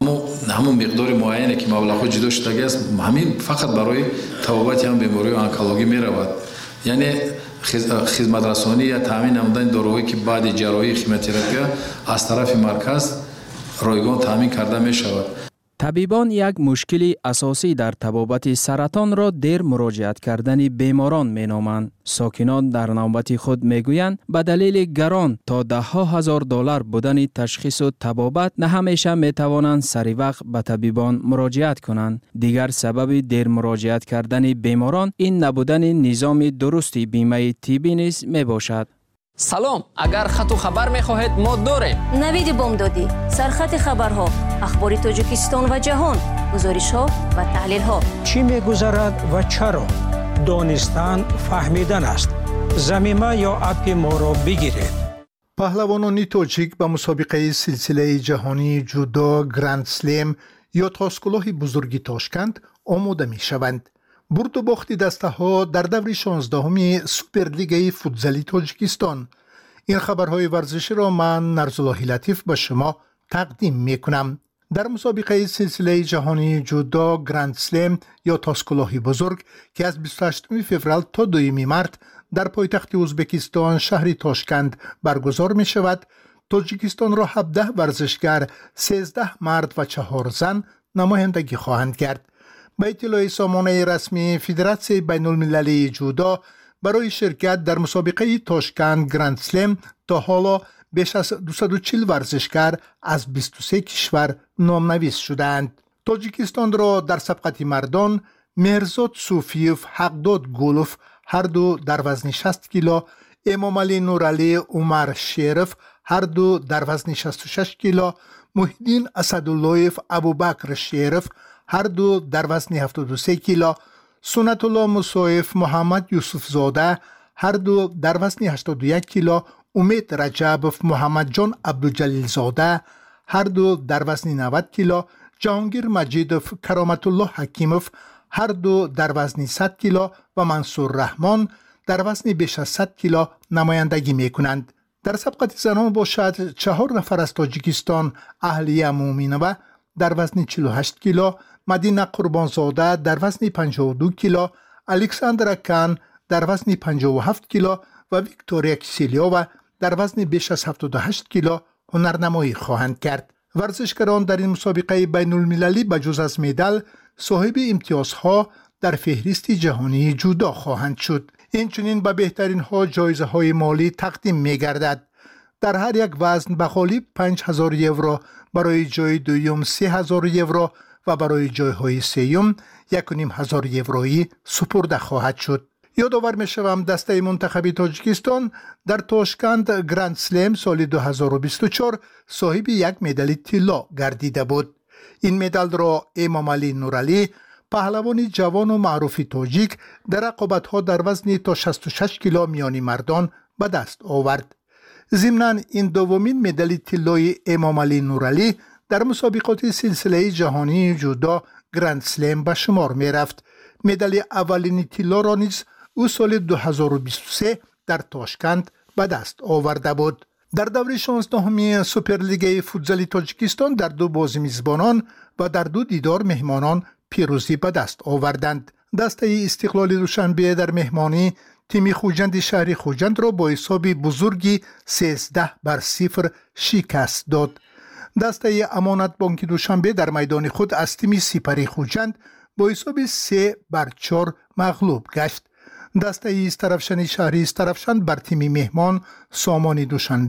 ҳамон миқдори муайяне ки маблағҳо ҷудо шудагӣ аст, ҳамин фақат барои табобати ҳам бемориҳои онкологӣ меравад. яъне хизматрасонӣ я таъмин намудани дороҳое ки баъди ҷарроҳии химиотерапия аз тарафи марказ ройгон таъмин карда мешавад. табибон як мушкили асосӣ дар табобати саратонро дер муроҷиат кардани беморон меноманд. сокинон дар навбати худ мегӯянд ба далели гарон то даҳҳо ҳазор доллар будани ташхису табобат на ҳамеша метавонанд сари вақт ба табибон муроҷиат kunанд. дигар сабаби дер муроҷиат кардани беморон ин набудани низоми дурусти бимаи тиббӣ низ мебошад. салом, агар хату хабар мехоҳед мо дорем. навиди бомдодӣ, сархати хабарҳо, ахбори Тоҷикистон ва ҷаҳон, гузоришҳо ва таҳлилҳо. чӣ мегузарад ва чаро? донистан фаҳмидан аст. замима ё апи моро бигиред. паҳлавонони тоҷик ба мусобиқаи силсилаи ҷаҳонии ҷудо Гранд Слем ё тоскулоҳи бузурги Тошканд омода мешаванд. бурду бохти дастаҳо дар даври шонздаҳуми Суперлигаи футзали Тоҷикистон. ин хабарҳои варзиширо ман Нарзуллоҳи Латиф ба шумо тақдим мекунам. дар мусобиқаи силсилаи ҷаҳонии ҷудо Гранд Слем ё тоскулоҳи бузург ки аз бисту ҳаштуми феврал то дуюми март дар пойтахти Ӯзбекистон шаҳри Тошканд баргузор мешавад, Тоҷикистонро ҳабдаҳ варзишгар, сездаҳ мард ва чаҳор зан намояндагӣ хоҳанд кард. ба иттилои сомонаи расмии Федератсияи байнулмилалии ҷудо, барои ширкат дар мусобиқаи Тошканд Гранд Слем то ҳоло беш аз дусаду чил варзишгар аз бисту се кишвар номнавис шудаанд. Тоҷикистонро дар сабқати мардон Меҳрзод Суфиев, Ҳақдод Гулов ҳар ду дар вазни шаст кило, Эмомалӣ Нуралӣ, Умар Шеров ҳар ду дар вазни шасту шаш кило, Муҳиддин Асадуллоев, Абубакр Шеров ҳар ду дар вазни ҳафтоду се кило, Сунатулло Мусоев, Муҳаммад Юсуфзода ҳар ду дар вазни ҳаштоду як кило, Умед Раҷабов, Муҳаммадҷон Абдуҷалилзода ҳар ду дар вазни навад кило, Ҷаҳонгир Маҷидов, Кароматулло Ҳакимов ҳар ду дар вазни сад кило ва Мансур Раҳмон дар вазни беш аз сад кило намояндагӣ мекунанд. дар сабқати занон бошад чаҳор нафар аз Тоҷикистон, Аҳлия Муъминова дар вазни чилу ҳашт кило, Мадина Қурбонзода дар вазни панҷоҳу ду кило, Александра Кан дар вазни панҷоҳу ҳафт кило ва Виктория Киселёва дар вазни беш аз ҳафтоду ҳашт кило ҳунарнамоӣ хоҳанд кард. варзишгарон дар ин мусобиқаи байнулмилалӣ ба ҷуз аз медал соҳиби имтиёзҳо дар феҳристи ҷаҳонии ҷудо хоҳанд шуд. инчунин ба беҳтаринҳо ҷоизаҳои молӣ тақдим мегардад. дар ҳар як вазн ба ғолиб панҷ ҳазор евро, барои ҷои дуюм се ҳазор евро ва барои ҷойҳои сеюм яку ним ҳазор евроӣ супурда хоҳад шуд. ёдовар мешавам дастаи мунтахаби Тоҷикистон дар Тошканд Гранд Слем соли ду ҳазору бисту чор соҳиби як медали тилло гардида буд. ин медалро Эмомалӣ Нуралӣ, паҳлавони ҷавону маъруфи тоҷик, дар рақобатҳо дар вазни то шасту шаш кило миёни мардон ба даст овард. зимнан ин дуввумин медали тиллои Эмомалӣ Нуралӣ дар мусобиқоти силсилаи ҷаҳонии ҷудо Гранд Слем ба шумор мерафт. медали аввалини тиллоро низ ӯ соли ду ҳазору бисту се дар Тошканд ба даст оварда буд. дар даври шонздаҳуми Суперлигаи футзали Тоҷикистон дар ду бози мизбонон ва дар ду дидор меҳмонон пирӯзӣ ба даст оварданд. дастаи Истиқлоли Душанбе дар меҳмонӣ тими Хуҷанди шаҳри Хуҷандро бо ҳисоби бузурги сездаҳ бар сифр шикаст дод. дастаи Амонатбонки Душанбе дар майдони худ аз тими Сипари Хуҷанд бо ҳисоби се бар чор мағлуб гашт. дастаи Истарафшани шаҳри Истарафшан бар тими меҳмон Сомони Душанбе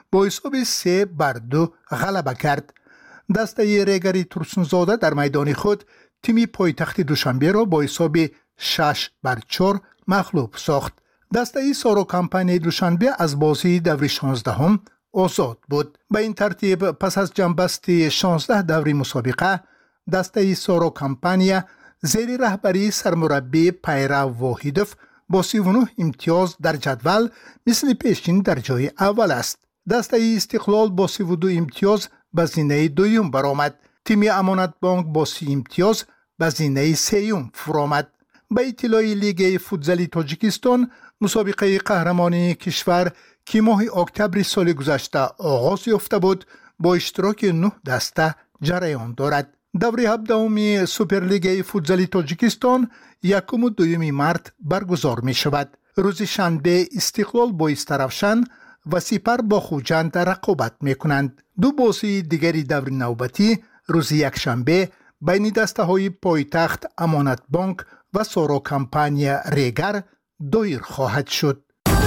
با حساب سه بر دو غلبه کرد. دسته ریگری ترسونزاده در میدان خود تیم پایتخت دوشنبه را با حساب شش بر چهار مغلوب ساخت. دسته سارو کمپانی دوشنبه از بازی دور شانزده هم آزاد بود. به این ترتیب پس از جنبست شانزده دوری مسابقه دسته سارو کمپانی زیر رهبری سرمربی پیرو واحدوف با سی و نه امتیاز در جدول مثل پیشین در جای اول است. دسته استقلال با سی و دو امتیاز به زینه دویم برآمد. تیم امانت بانک با سی امتیاز به زینه سیوم فرآمد. به اطلاع لیگ فوتزالی تاجیکستان، مسابقه قهرمانی کشور که ماه اکتبر سال گذشته آغاز یافته بود با اشتراک نه دسته جریان دارد. دوره هفدهم سوپرلیگ فوتزالی تاجیکستان یکم و دوم مارس برگزار می شود. روز شنبه استقلال با استرفشن و سپر با خوجند رقابت می کنند. دو بازی دیگری دور نوبتی روز یک شنبه بین دسته های پایتخت امانت بانک و سارو کمپانی ریگر دایر خواهد شد.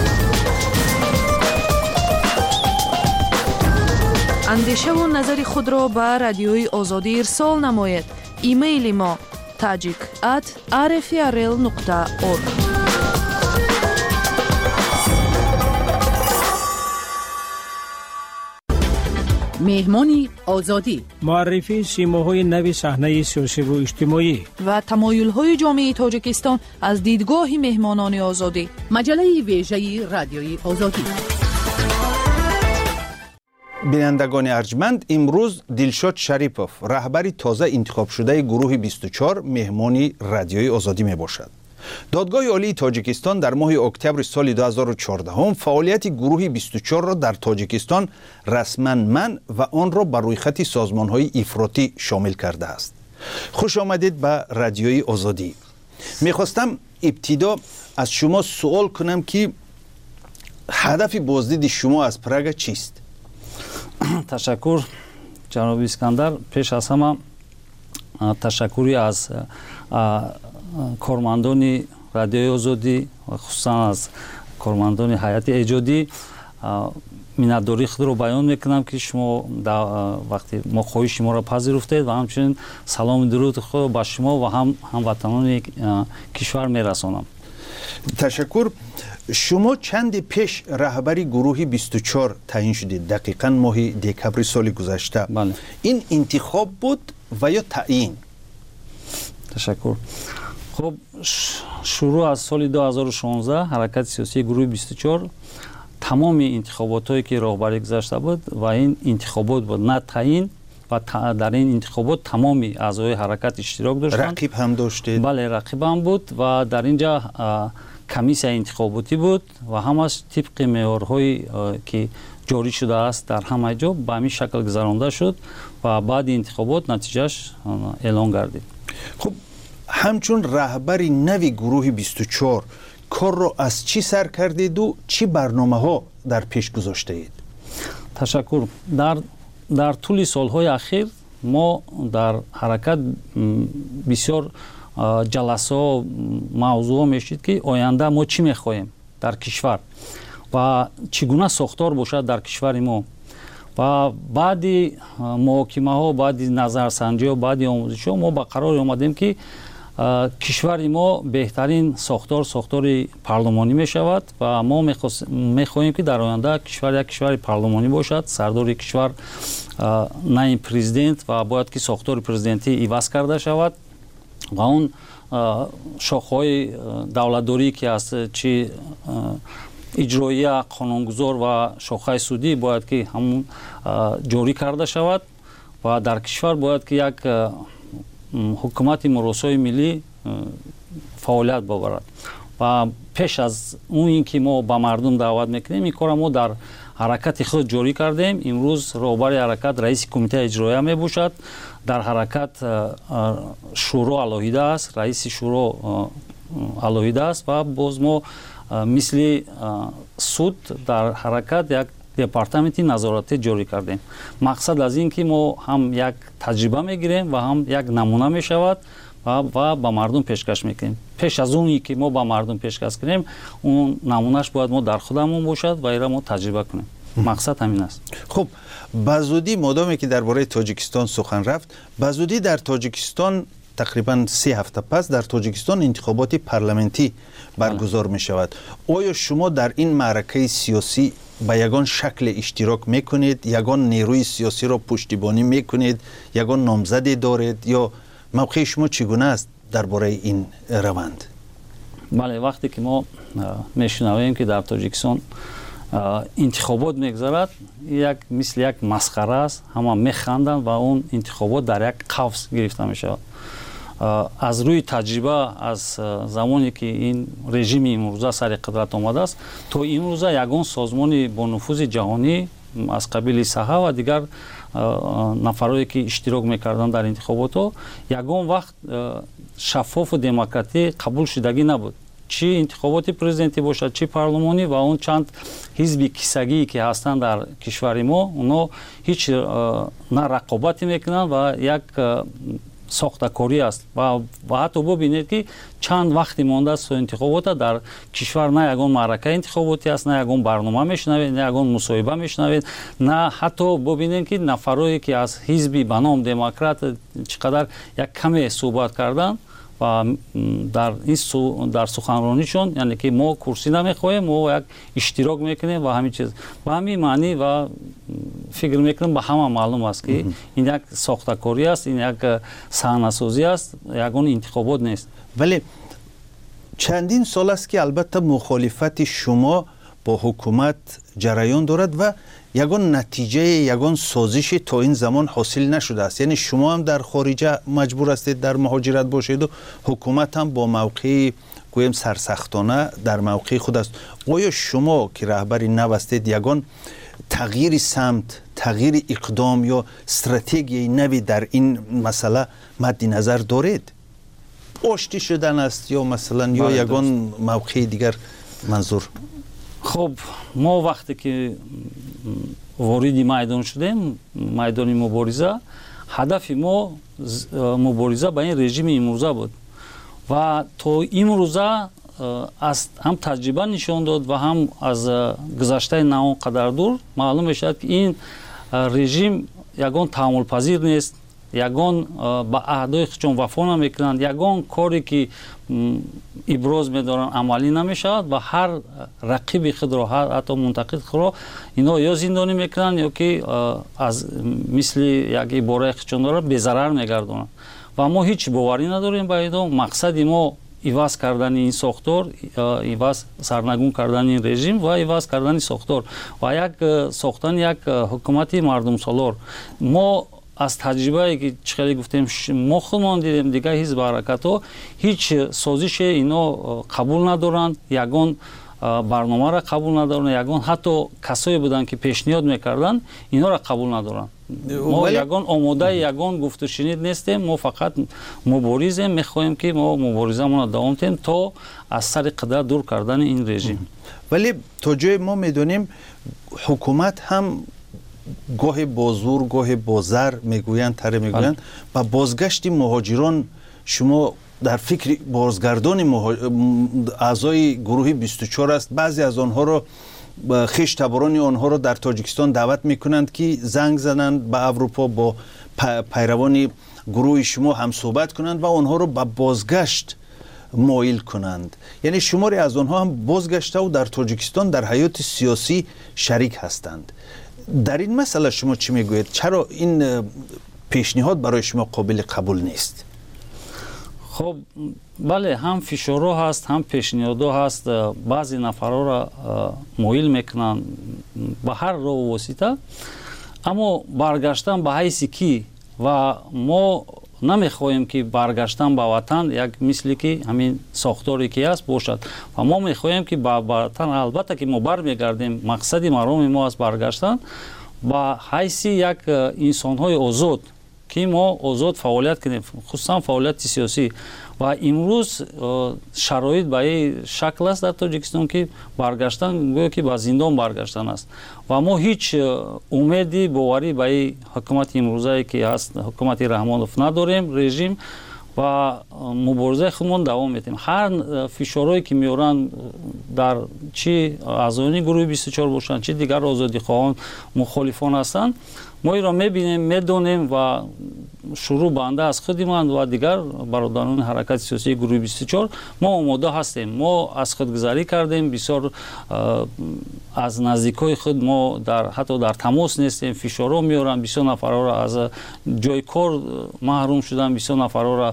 اندیشه و نظر خود را به رادیوی آزادی ارسال نماید. ایمیل ما تاجیک ات آر اف ای ار ال نقطه اورگ. مهمانی آزادی، معرفی سیماهای نوی صحنه سیاسی و اجتماعی و تمایل‌های جامعه تاجیکستان از دیدگاه مهمانان آزادی. مجله ویژه رادیوی آزادی. بینندگان ارجمند، امروز دلشاد شریپوف رهبری تازه انتخاب شده گروه بیست و چهار مهمانی رادیوی آزادی می باشد. دادگاه عالی تاجیکستان در ماه اکتبر سال دو هزار و چهارده هم فعالیت گروه بیست و چهار را در تاجیکستان رسما منع و آن را بر روی خط سازمان‌های افراطی شامل کرده است. خوش آمدید به رادیوی آزادی. میخواستم ابتدا از شما سوال کنم که هدف بازدید شما از پراگ چیست؟ تشکر جناب اسکندر. پیش از همه تشکری از کارمندان رادیوی آزادی و خصوصا از کارمندان هیئت ایجادی منتداری خود رو بیان میکنم که شما وقتی ما خواهش شما را پذیرفتید و همچنین سلام درود خود با شما و هم هموطنان کشور میرسانم. تشکر. شما چند پیش رهبری گروه بیست و چهار تعیین شدید، دقیقاً ماه دکبر سال گذشته. بله. این انتخاب بود و یا تعیین؟ تشکر. خب شروع از سال دو هزار و شانزده حرکت سیاسی گروه بیست و چهار تمام انتخابات هایی که راهبری گذاشته بود و این انتخابات بود نه تعیین و در این انتخابات تمامی اعضای حرکت اشتراک داشتند. رقیب هم داشتید؟ بله رقیب هم بود و در اینجا کمیسیون انتخاباتی بود و همش طبق معیارهایی که جاری شده است در همه جا به همین شکل گذرانده شد و بعد انتخابات نتیجهش اعلان گردید. خب همچون رهبری نوی گروه بیست و چهار کار را از چی سر کردید و چی برنامه ها در پیش گذاشته اید؟ تشکر. در در طول سالهای اخیر ما در حرکت بسیار جلسه ها موضوع میشید که آینده ما چی میخواهیم در کشور و چگونه ساختار باشد در کشور ما و بعدی محاکمه ها، بعدی نظرسنجی ها، بعدی آموزش ها ما به قرار آمدیم که کشور ما بهترین ساختار ساختار پارلمانی می شود و ما میخواهیم که در آینده کشور یک کشور پارلمانی باشد. سردار کشور نه پرزیدنت و باید که ساختار پرزیدنتی عوض کرده شود و اون شاخه‌های دولتداری که است چی اجرایی قانونگذار و شاخه سودی باید که همون جاری کرده شود و در کشور باید که یک حکومت مراسای ملی فعالیت ببرد و پیش از اون اینکه ما به مردم دعوت میکنیم این کار ما در حرکت خود جاری کردیم. امروز رهبر حرکت رئیس کمیته اجرایی می باشد. در حرکت شورا علاهیده است، رئیس شورا علاهیده است و باز ما مثل سود در حرکت یک دپارتمنتی نظارتی جاری کردیم. مقصد از این که ما هم یک تجربه میگیریم و هم یک نمونه میشود و و با مردم پیشکش میکنیم. پیش از اونی که ما با مردم پیشکش کنیم اون نمونهش باید ما در خودمون باشد و ایرا ما تجربه کنیم. мақсад ҳамин аст. хуб ба зудӣ модоме ки дар бораи тоҷикистон сухан рафт, ба зудӣ дар тоҷикистон тақрибан се ҳафта пас дар тоҷикистон интихоботи парламентӣ баргузор мешавад. оё шумо дар ин маъракаи сиёсӣ ба ягон шакле иштирок мекунед, ягон нерӯи сиёсиро пуштибонӣ мекунед, ягон номзаде доред, ё мавқеи шумо чӣ гуна аст дар бораи ин раванд? бале, вақте ки мо мешунавем ки дар тоҷикистон интихобот мегзарад, як мисли як масхара аст, ҳама механданд ва он интихобот дар як қавс гирифта мешавад. аз рӯи таҷриба аз замоне ки ин режими имрӯза сари қудрат омадааст, то имрӯза ягон созмони бо нуфузи ҷаҳонӣ аз қабили саҳа ва дигар нафарое ки иштирок мекарданд дар интихоботҳо, ягон вақт шаффофу демократӣ қабул шудагӣ набуд. чӣ интихоботи президентӣ бошад, чӣ парлумонӣ ва он чанд ҳизби кисагии ки ҳастанд дар кишвари мо, оно ҳеҷ на рақобате мекунанд ва як сохтакорӣ аст ва ҳатто бубинед ки чанд вақти мондааст интихобота дар кишвар на ягон маъракаи интихоботӣ аст, на ягон барнома мешунавед, на ягон мусоҳиба мешунавед, на ҳатто бубинед ки нафарое ки аз ҳизби ба ном демократ чӣ қадар як каме суҳбат карданд ва дар ин дар суханронишон, яъне ки мо курсӣ намехоҳем, мо як иштирок мекунем ва ҳамин чиз ба ҳамин маънӣ ва фикр мекунам ба ҳама маълум аст ки ин як сохтакорӣ аст, ин як саҳнасозӣ аст, ягон интихобот нест. вале чандин сол аст ки албатта мухолифати шумо бо ҳукумат ҷараён дорад ва ягон натиҷае, ягон созише то ин замон ҳосил нашудааст. яъне шумо ҳам дар хориҷа маҷбур ҳастед дар муҳоҷират бошеду ҳукумат ҳам бо мавқеи гӯем сарсахтона дар мавқеи худ аст. оё шумо ки раҳбари нав ҳастед ягон тағйири самт, тағйири иқдом ё стратегияи нави дар ин масъала мадди назар доред? оштӣ шудан аст ё масалан ё ягон мавқеи дигар манзур? хуб, мо вақте ки вориди майдон шудем, майдони мубориза, ҳадафи мо мубориза ба ин режими имрӯза буд ва то имрӯза аз ҳам таҷриба нишон дод ва ҳам аз гузаштаи на он қадар дур маълум мешавад ки ин режим ягон таҳаммулпазир нест, ягон ба аҳдои худшон вафо намекунанд, ягон коре ки иброз медоранд амалӣ намешавад ва ҳар рақиби худро, ҳатто мунтақид худро ино ё зиндонӣ мекунанд ё ки аз мисли як ибораи худшон дорад безарар мегардонанд ва мо ҳеҷ боварӣ надорем ба ино. мақсади мо иваз кардани ин сохтор, иваз сарнагун кардани ин режим ва иваз кардани сохтор ва як сохтани як ҳукумати мардумсолор. мо аз таҷрибае ки чӣ хеле гуфтем, мо худмон дидем дигар ҳизб ҳаракатҳо ҳеҷ созише ино қабул надоранд, ягон барномаро қабул надоранд, ягон ҳатто касое буданд ки пешниҳод мекарданд, инҳоро қабул надоранд. мо ягон омодаи ягон гуфтушунид нестем, мо фақат муборизем, мехоҳем ки мо муборизамонро давом диҳем то аз сари қудрат дур кардани ин режим. вале то ҷое мо медонем ҳукумат ҳам гоҳе бо зур, гоҳе бо зар мегӯянд, таре мегӯянд ба бозгашти муҳоҷирон. шумо дар фикри бозгардони аъзои гурӯҳи бисту чор аст. баъзе аз онҳоро хештаборони онҳоро дар тоҷикистон даъват мекунанд ки занг зананд ба аврупо, бо пайравони гурӯҳи шумо ҳамсӯҳбат кунанд ва онҳоро ба бозгашт моил кунанд. яъне шуморе аз онҳо ҳам бозгаштаву дар тоҷикистон дар ҳаёти сиёсӣ шарик ҳастанд. дар ин масъала шумо чӣ мегӯед? чаро ин пешниҳод барои шумо қобили қабул нест? хуб, бале, ҳам фишорҳо ҳаст, ҳам пешниҳодҳо ҳаст. баъзе нафарҳоро моил мекунанд ба ҳар роҳу восита, аммо баргаштан ба ҳайси кӣ? ва мо намехоҳем ки баргаштан ба ватан як мисли ки ҳамин сохторе ки аст бошад ва мо мехоҳем ки ба ватан, албатта ки мо бармегардем, мақсади мароми мо аст баргаштан ба ҳайси як инсонҳои озод, ки мо озод фаъолият кунем, хусусан фаъолияти сиёсӣ. ва имрӯз шароит ба ин шакл аст дар тоҷикистон ки баргаштан гӯё ки ба зиндон баргаштан аст ва мо ҳеҷ умеди боварӣ ба ин ҳукумати имрӯзае ки ҳаст, ҳукумати Раҳмонов надорем режим ва муборизаи худмон давом медиҳем. Ҳар фишорҳое ки меоранд дар чи аъзоёни гурӯҳи бисту чор бошанд, чи дигар озодихоҳон мухолифон ҳастанд, мо инро мебинем, медонем ва шурӯъ банда аз худиманд ва дигар бародарони ҳаракати сиёсии гурӯҳи бисту чор мо омода ҳастем. Мо аз худгузарӣ кардем, бисёр аз наздикои худ мо ҳатто дар тамос нестем, фишорҳо меоранд, бисёр нафарҳоро аз ҷойи кор маҳрум шуданд, бисёр нафарҳоро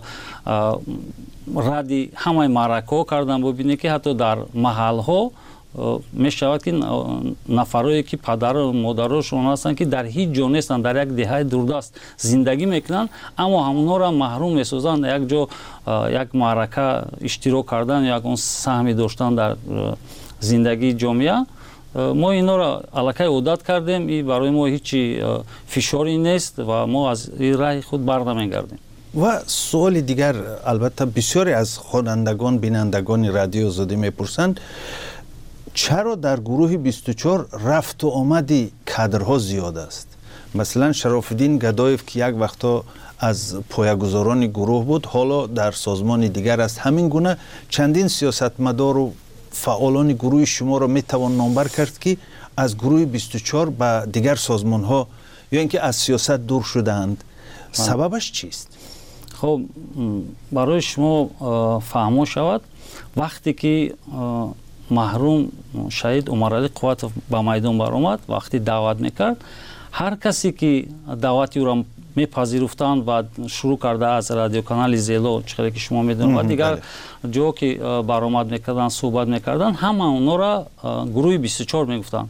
радди ҳамаи маъракаҳо кардан. бубинед ки ҳатто дар маҳалҳо мешавад ки нафарое ки падару модарошон ҳастанд ки дар ҳеҷ ҷо нестанд, дар як деҳаи дурдаст зиндагӣ мекунанд, аммо ҳамонҳоро маҳрум месозанд як ҷо як маърака иштирок кардан, як он саҳми доштан дар зиндагии ҷомеа. мо инҳоро аллакай одат кардем, и барои мо ҳечи фишоре нест ва мо аз раҳи худ барнамегардем. ва суоли дигар, албатта бисёре аз хонандагон бинандагони радиои озодӣ мепурсанд, чаро дар гурӯҳи бисту чор рафту омади кадрҳо зиёд аст? Масалан, Шарофиддин Гадоев ки як вақто аз поягузорони гурӯҳ буд, ҳоло дар созмони дигар аст. Ҳамин гуна чандин сиёсатмадору фаъолони гурӯҳи шуморо метавон номбар кард ки аз гурӯҳи бисту чор ба дигар созмонҳо ё ин ки аз сиёсат дур шудаанд. Сабабаш чист? хоб барои шумо фаҳмо шавад, вақте ки маҳрум шаҳид Умаралӣ Қувватов ба майдон баромад, вақти даъват мекард, ҳар касе ки даъвати ӯро мепазируфтанд ва шурӯъ карда аз радиоканали Зело, чиқдре ки шумо медонед, ва дигар ҷо ки баромад мекарданд, суҳбат мекарданд, ҳама онҳоро гурӯҳи бисту чор мегуфтанд.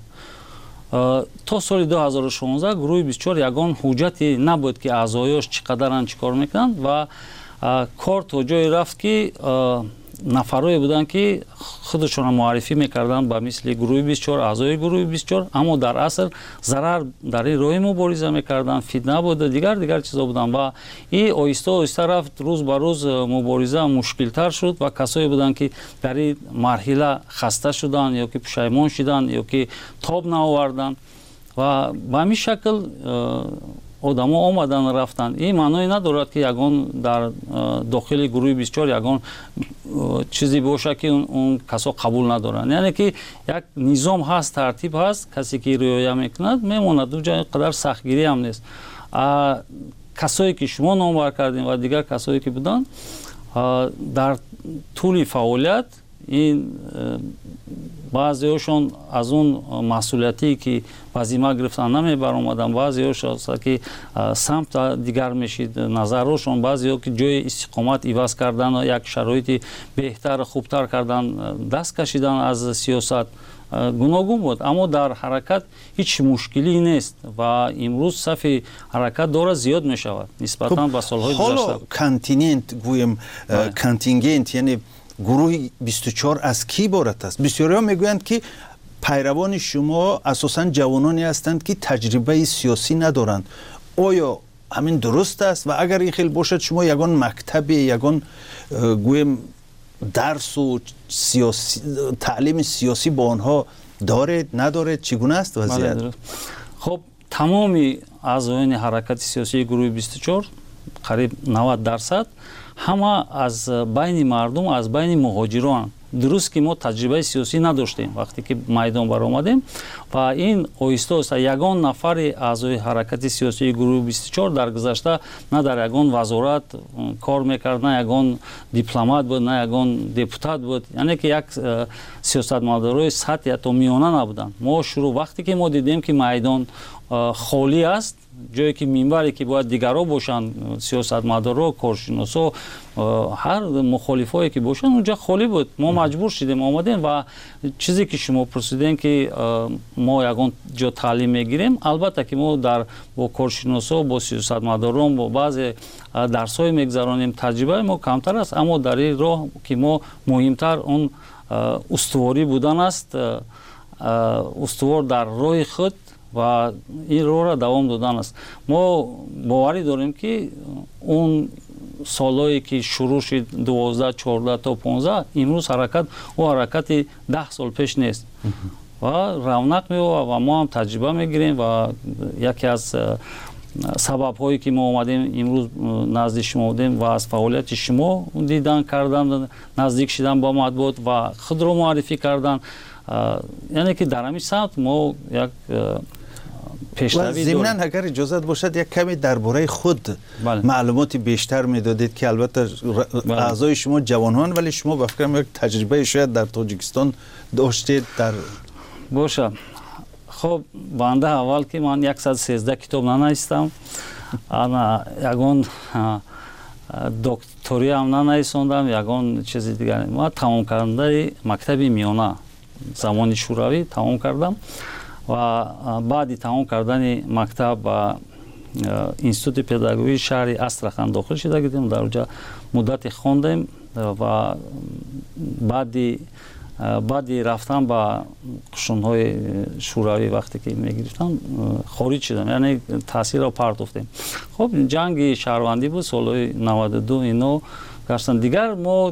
то соли ду ҳазору шонздаҳ гурӯҳи бисту чор ягон ҳуҷҷате набуд ки аъзоёш чӣ қадаранд, чӣ кор мекунанд, ва кор то ҷое рафт ки нафарое буданд ки худашонро муаррифӣ мекарданд ба мисли гурӯҳи бисту чор, аъзои гурӯҳи бисту чор, аммо дар асл зарар дар ин роҳи мубориза мекарданд, фитна буд, дигар дигар чизо буданд ва и оҳиста оҳиста рафт, рӯз ба рӯз мубориза мушкилтар шуд ва касое буданд ки дар ин марҳила хаста шуданд ё ки пушаймон шуданд ё ки тоб наоварданд ва ба ҳамин шакл одамо омадан рафтанд. ин маъное надорад ки ягон дар дохили гурӯҳи бисту чор ягон чизе бошад ки он касо қабул надоранд. яъне ки як низом ҳаст, тартиб ҳаст, касе ки риоя мекунад мемонад, ду ҷо қадар сахтгирӣ ҳам нест. касое ки шумо номбар кардем ва дигар касое ки буданд дар тӯли фаъолият, ин баъзеҳошон аз он масъулиятие ки вазима гирифтан намебаромаданд, баъзеҳошон ки самта дигар мешид назарҳошон, баъзеҳо ки ҷои истиқомат иваз кардан, як шароити беҳтар хубтар кардан, даст кашидан аз сиёсат гуногун буд, аммо дар ҳаракат ҳеҷ мушкилӣ нест ва имрӯз сафи ҳаракат дора зиёд мешавад нисбатан ба солҳои гузашта. ҳоло континент гӯем контингент, яъне гурӯҳи бисту чор аз ки иборат аст? бисёриҳо мегӯянд ки пайравони шумо асосан ҷавононе ҳастанд ки таҷрибаи сиёсӣ надоранд. оё ҳамин дуруст аст? ва агар ин хел бошад, шумо ягон мактабе, ягон гӯем дарсу таълими сиёсӣ бо онҳо доред, надоред? чӣ гуна аст вазъият? хоб тамоми аъзоёни ҳаракати сиёсии гурӯҳи бисту чор, қариб навад дарсад, ҳама аз байни мардум, аз байни муҳоҷирон. дуруст ки мо таҷрибаи сиёсӣ надоштем вақте ки майдон баромадем ва ин оҳиста оҳиста ягон нафари аъзои ҳаракати сиёсии гурӯҳи бисту чор дар гузашта на дар ягон вазорат кор мекард, на ягон дипломат буд, на ягон депутат буд, яъне ки як сиёсатмадорои сатҳи ҳатто миёна набуданд. мо шурӯъ вақте ки мо дидем ки майдон холӣ аст, ҷое ки минбаре ки бояд дигарҳо бошанд, сиёсатмадорҳо, коршиносо, ҳар мухолифое ки бошанд, унҷа холӣ буд. мо маҷбур шудем омадем ва чизе ки шумо пурсидем ки мо ягон ҷо таълим мегирем, албатта ки мо дар бо коршиносо, бо сиёсатмадорон, бо баъзе дарсҳое мегзаронем, таҷрибаи мо камтар аст, аммо дар ин роҳ ки мо муҳимтар он устуворӣ будан аст, устувор дар роҳи худ ва ин роҳро давом додан аст. мо боварӣ дорем ки он солҳое ки шурӯъ шуд дувоздаҳ, чордаҳ то понздаҳ, имрӯз ҳаракат ӯ ҳаракати даҳ сол пеш нест ва равнақ меёбад ва мо ҳам таҷриба мегирем ва яке аз сабабҳое ки мо омадем имрӯз назди шумо будем ва аз фаъолияти шумо дидан кардан, наздик шидан ба матбуот ва худро муаррифӣ кардан, яъне ки дар ҳамин самт мо як пешравӣ дорем. ضمناً اگر اجازت باشد یک کمی درباره خود معلومات بیشتر میدادید که البته اعضای شما جوانان ولی شما به فکرم یک تجربه شاید در تاجیکستان داشتید در باشه. خب بنده اول که من صد و سیزده کتاب ننوشتم، انا یگان دکتری هم ننوشتم، یگان چیزی دیگر. ما تمام کردن مکتب میانه زمانی شوروی تمام کردم و بعد تمام کردن مکتب و اینستیتوت پداگوژی شهر استراخان داخل شده بودیم، در اونجا مدت خواندیم و بعدی بعدی رفتم با قشون‌های شوروی وقتی که میگرفتم خارج شدم، یعنی تحصیل را پرتافتیم. خب جنگ شهروندی بود سال نود و دو اینو گشتن دیگر ما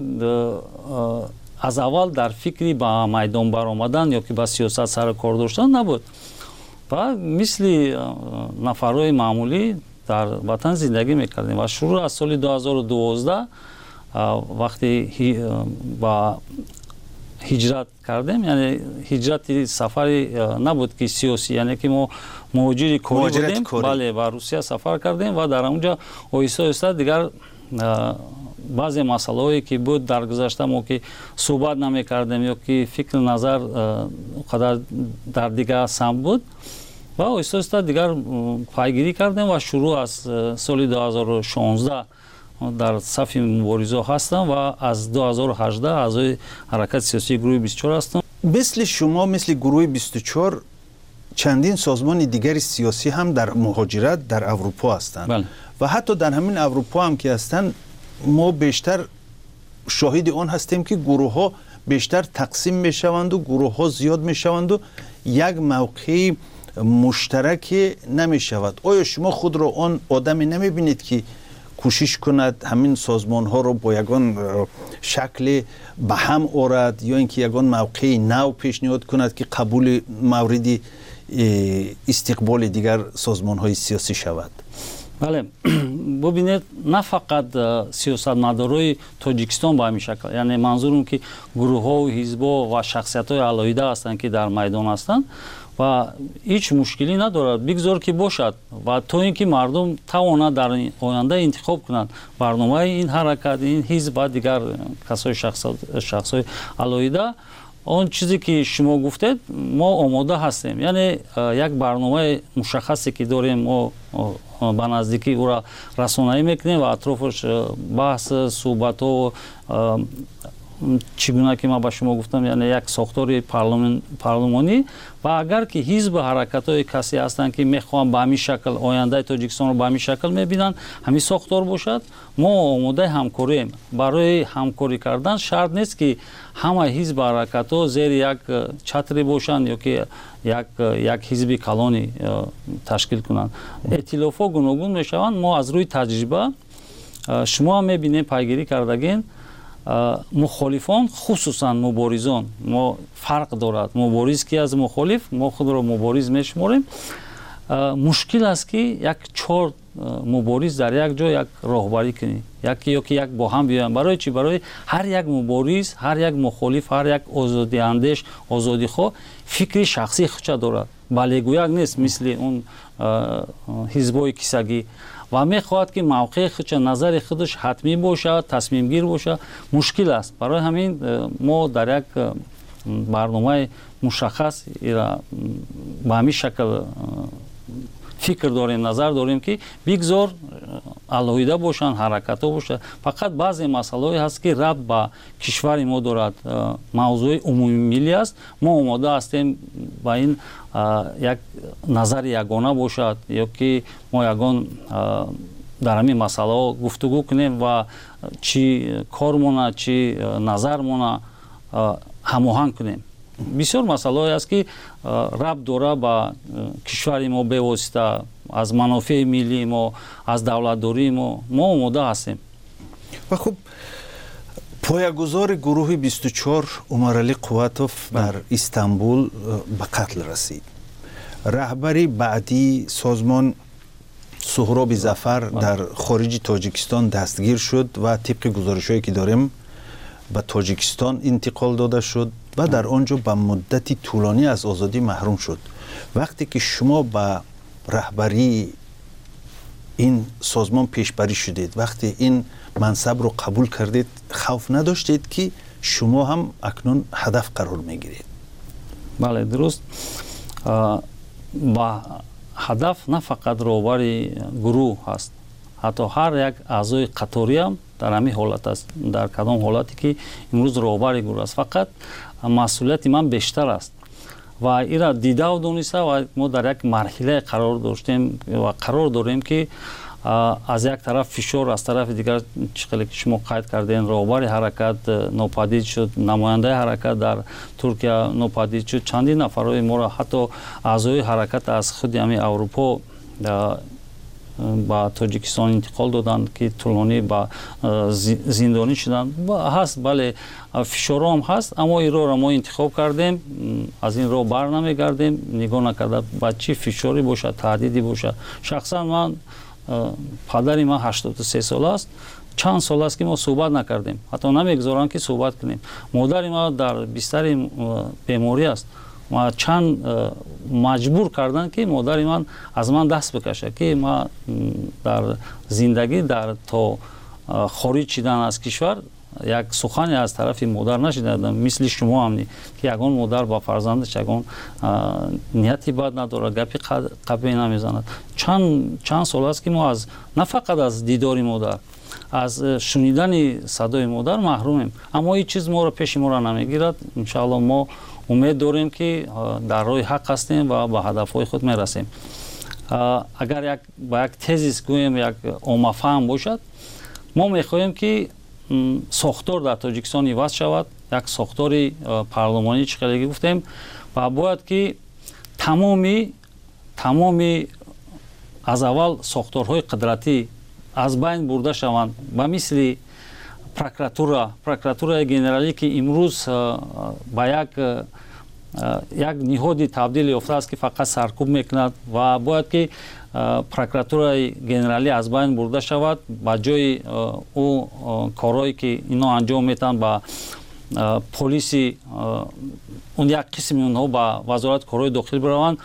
از اول در فکری با میدان برآمدن یا که با سیاست سر کار داشتن نبود و مثل نفرهای معمولی در وطن زندگی میکردیم و شروع از سال دو هزار و دوازده وقتی با هجرت کردیم، یعنی هجرت سفری نبود که سیاسی، یعنی که ما مهاجر کاری بودیم، بله با روسیه سفر کردیم و در اونجا آهسته آهسته دیگر بعضی مسائلی که بود در گذشته ما که صحبت نمی‌کردیم یا که فکر نظر قدر در دیگر سمت بود و آهسته آهسته دیگر پیگیری کردیم و شروع از سال دو هزار و شانزده در صف مبارزه هستم و از دو هزار و هجده اعضای حرکت سیاسی گروه بیست و چهار هستم. مثل شما مثل گروه بیست و چهار چندین سازمان دیگر سیاسی هم در مهاجرت در اروپا هستند. بله. و حتی در همین اروپا هم که هستند ما بیشتر شاهد آن هستیم که گروه ها بیشتر تقسیم می شوند و گروه ها زیاد می شوند و یک موقع مشترک نمی شود. آیا شما خود را آن آدمی نمی بینید که کوشش کند همین سازمان ها رو با یگان شکل به هم آورد یا اینکه یگان موقع نو پیشنهاد کند که قبول مورد استقبال دیگر سازمان های سیاسی شود؟ بله، ببینید نه فقط سیاستمدارای تاجیکستان به همین شکل، یعنی منظورم که گروه ها و حزب ها و شخصیت های علاهیده هستند که در میدان هستند و هیچ مشکلی ندارد بگذار که باشد و تا اینکه مردم تواند در آینده انتخاب کنند برنامه این حرکت، این حزب و دیگر کسای شخصای علاهیده، آن چیزی که شما گفتید ما آماده هستیم، یعنی یک برنامه مشخصی که داریم ما به نزدیکی او را رسانه‌ای میکنیم و اطرافش بحث صحبت و چگونه که ما با شما گفتم، یعنی یک ساختار پارلمان پارلمانی و اگر که حزب حرکت های کسی هستند که میخوان به همین شکل آینده تاجیکستان رو به همین شکل میبینن همین ساختار باشد، ما آماده همکاریم. برای همکاری کردن شرط نیست که همه حزب حرکت ها زیر یک چتری باشند یا که یک یک حزب کلانی تشکیل کنند. ائتلاف ها گوناگون میشوند. ما از روی تجربه شما هم میبینید پیگیری کردگین مخالفان خصوصا مبارزان ما فرق دارد. مبارز که از مخالف ما خود را مبارز میشماریم. مشکل است که یک چهار مبارز در یک جا یک راهبری کنی، یکی یا که یک با هم بیاین. برای چی؟ برای هر یک مبارز، هر یک مخالف، هر یک آزادی اندیش، آزادی خواه فکری شخصی خودش دارد، بلگویک نیست مثل اون حزبای کیسگی و میخواهد که موقع خودش نظر خودش حتمی باشه، تصمیم گیر باشه. مشکل است. برای همین ما در یک برنامه مشخص به همین شکل فکر داریم، نظر داریم که بگذار علاهیده باشن، حرکت ها باشه. فقط بعضی مسائل هست که ربط به کشور ما دارد، موضوع عمومی ملی است. ما آماده هستیم با این یک نظر یگانه باشد یا که ما یگان در همین مسئله ها گفتگو کنیم و چی کارمونه چی نظرمونه هماهنگ کنیم. بسیار مسئله است که ربط داره با کشور ما به واسطه از منافع ملی ما، از دولتداری ما، ما آماده هستیم. و خب پایه‌گذار گروه بیست و چهار عمرعلی قوتوف در استانبول به قتل رسید. رهبری بعدی سازمان سهراب ظفر در خارج تاجیکستان دستگیر شد و طبق گزارش‌هایی که داریم به تاجیکستان انتقال داده شد و در آنجا به مدتی طولانی از آزادی محروم شد. وقتی که شما به رهبری این سازمان پیشبری شدید، وقتی این منصب رو قبول کردید، خوف نداشتید که شما هم اکنون هدف قرار میگیرید؟ بله درست. با هدف نه فقط روباری گروه هست، حتی هر یک اعضای قطاری هم در همین حالت است، در کدام حالتی که امروز روباری گروه است، فقط مسئولیت من بیشتر است و ایرا دیده و دونسته و ما در یک مرحله قرار داشتیم و قرار داریم که از یک طرف فشار، از طرف دیگر چقدر که شما قید کردین روباری حرکت ناپدید شد، نماینده حرکت در ترکیه ناپدید شد، چندین نفرای ما را حتی اعضای حرکت از خود همین اروپا با تاجیکستان انتقال دادند که طولانی با زندانی شدند و هست. بله فشار هم هست، اما این رو ما انتخاب کردیم، از این رو بر نمیگردیم، نگاه نکرده با چی فشاری باشه، تهدیدی باشه. شخصا من پدری من هشتاد و سه سال است، چند سال است که ما صحبت نکردیم، حتی نمیگذارن که صحبت کنیم. مادر ما در بستر بیماری است، ما چند مجبور کردن که مادر من از من دست بکشه که ما در زندگی در تا خارج شدن از کشور یک سخنی از طرف مادر نشنیدم، مثل شما هم که یگان مادر با فرزندش یگان نیتی بد نداره، گپی قبی نمیزند. چند چند سال است که ما از نه فقط از دیدار مادر، از شنیدن صدای مادر محرومیم، اما این چیز ما را پیش ما را نمیگیرد. ان شاء الله ما امید داریم که در راه حق هستیم و به هدفهای خود میرسیم. اگر یک با یک تزیس گویم یک عامه‌فهم باشد، ما میخواهیم که ساختار در تاجیکستان عوض شود، یک ساختار پارلمانی چقدر گفتیم و باید که تمامی تمامی از اول ساختارهای قدرتی از بین برده شوند و مثل پروکراتورا پروکراتورای گنرالی که امروز با یک یک نهادی تبدیل یافته است که فقط سرکوب میکند و باید که پروکراتورای گنرالی از بین برده شود، با جای او کارهایی که اینا انجام میتن با پلیسی اون یک قسم اونها با وزارت کارهای داخلی بروند،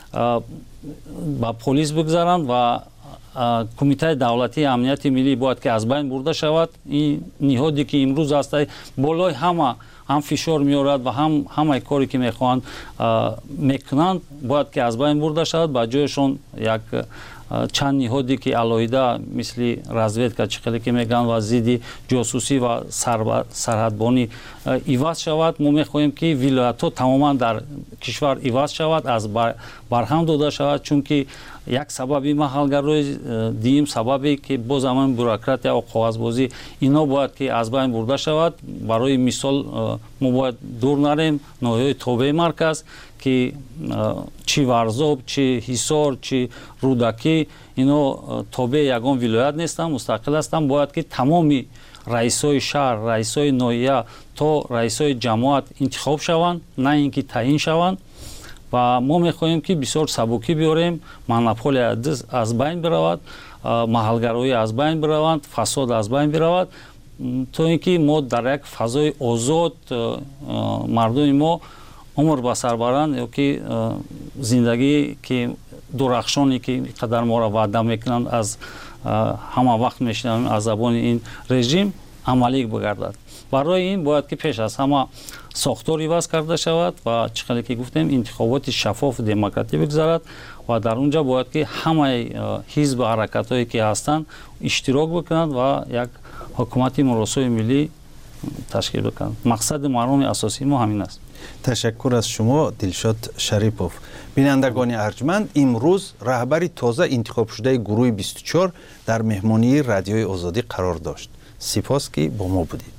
با پلیس بگذارند و کمیته دولتی امنیت ملی باید که از بین برده شود. این نهادی که امروز است بالای همه هم فشار میارد و هم همه کاری که میخواهند میکنند باید که از بین برده شود، با جایشون یک چند نهادی که علاوه مثل رزویدکا چقدر که میگن و ضد جاسوسی و سرحدبانی عوض شود. ما میخواهیم که ولایت ها تماما در کشور عوض شود، از برهم داده شود، چون که یک سببی محلگرای دیم سببی که با زمان بوروکرات یا کاغذبازی اینا باید که از بین برده شود. برای مثال ما باید دور نریم ناحیه توبه مرکز که چی ورزاب، چی حصار، چی رودکی، اینا توبه یگان ولایت نیستن، مستقل هستن. باید که تمامی رئیسای شهر، رئیسای ناحیه تا رئیسای جماعت انتخاب شوند، نه اینکه تعیین شوند. و ما میخواهیم که بسیار سبکی بیاریم، مونوپولی از بین برود، محلگرایی از بین برود، فساد از بین برود، تا اینکه ما در یک فضای آزاد مردم ما عمر به سر برند، یا که زندگی که درخشانی که قدر ما را وعده میکنند از همه وقت میشنویم از زبان این رژیم عملی بگردد. برای این باید که پیش از همه ساختار عوض کرده شود و چقدر که گفتیم انتخابات شفاف دموکراتیک بگذارد و در اونجا باید که همه حزب و حرکت هایی که هستند اشتراک بکنند و یک حکومت مراسای ملی تشکیل بکنند. مقصد مردم اساسی ما همین است. تشکر از شما دلشاد شریپوف. بینندگان ارجمند، امروز رهبر تازه انتخاب شده گروه بیست و چهار در مهمانی رادیوی آزادی قرار داشت. سپاس که با ما بودید.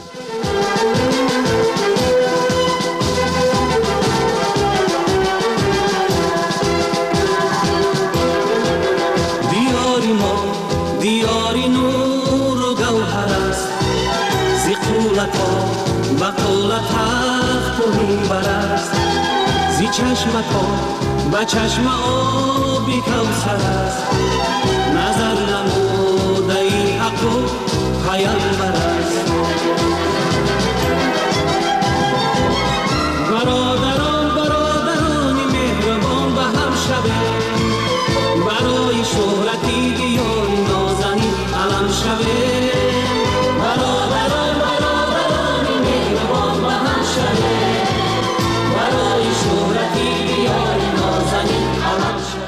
دیاری ما دیاری نور و گوهر است، زی قولت ها بقولت تخت و منبر است، زی چشم کن به چشم آبی کوثر است نظر نموده ای حق و پیامبر است برادران برادران مهربان به هم شوه برای شهرتی دیار نازنین علم شوه برادران برادران مهربان به هم شوه برای شهرتی دیار نازنین علم شوه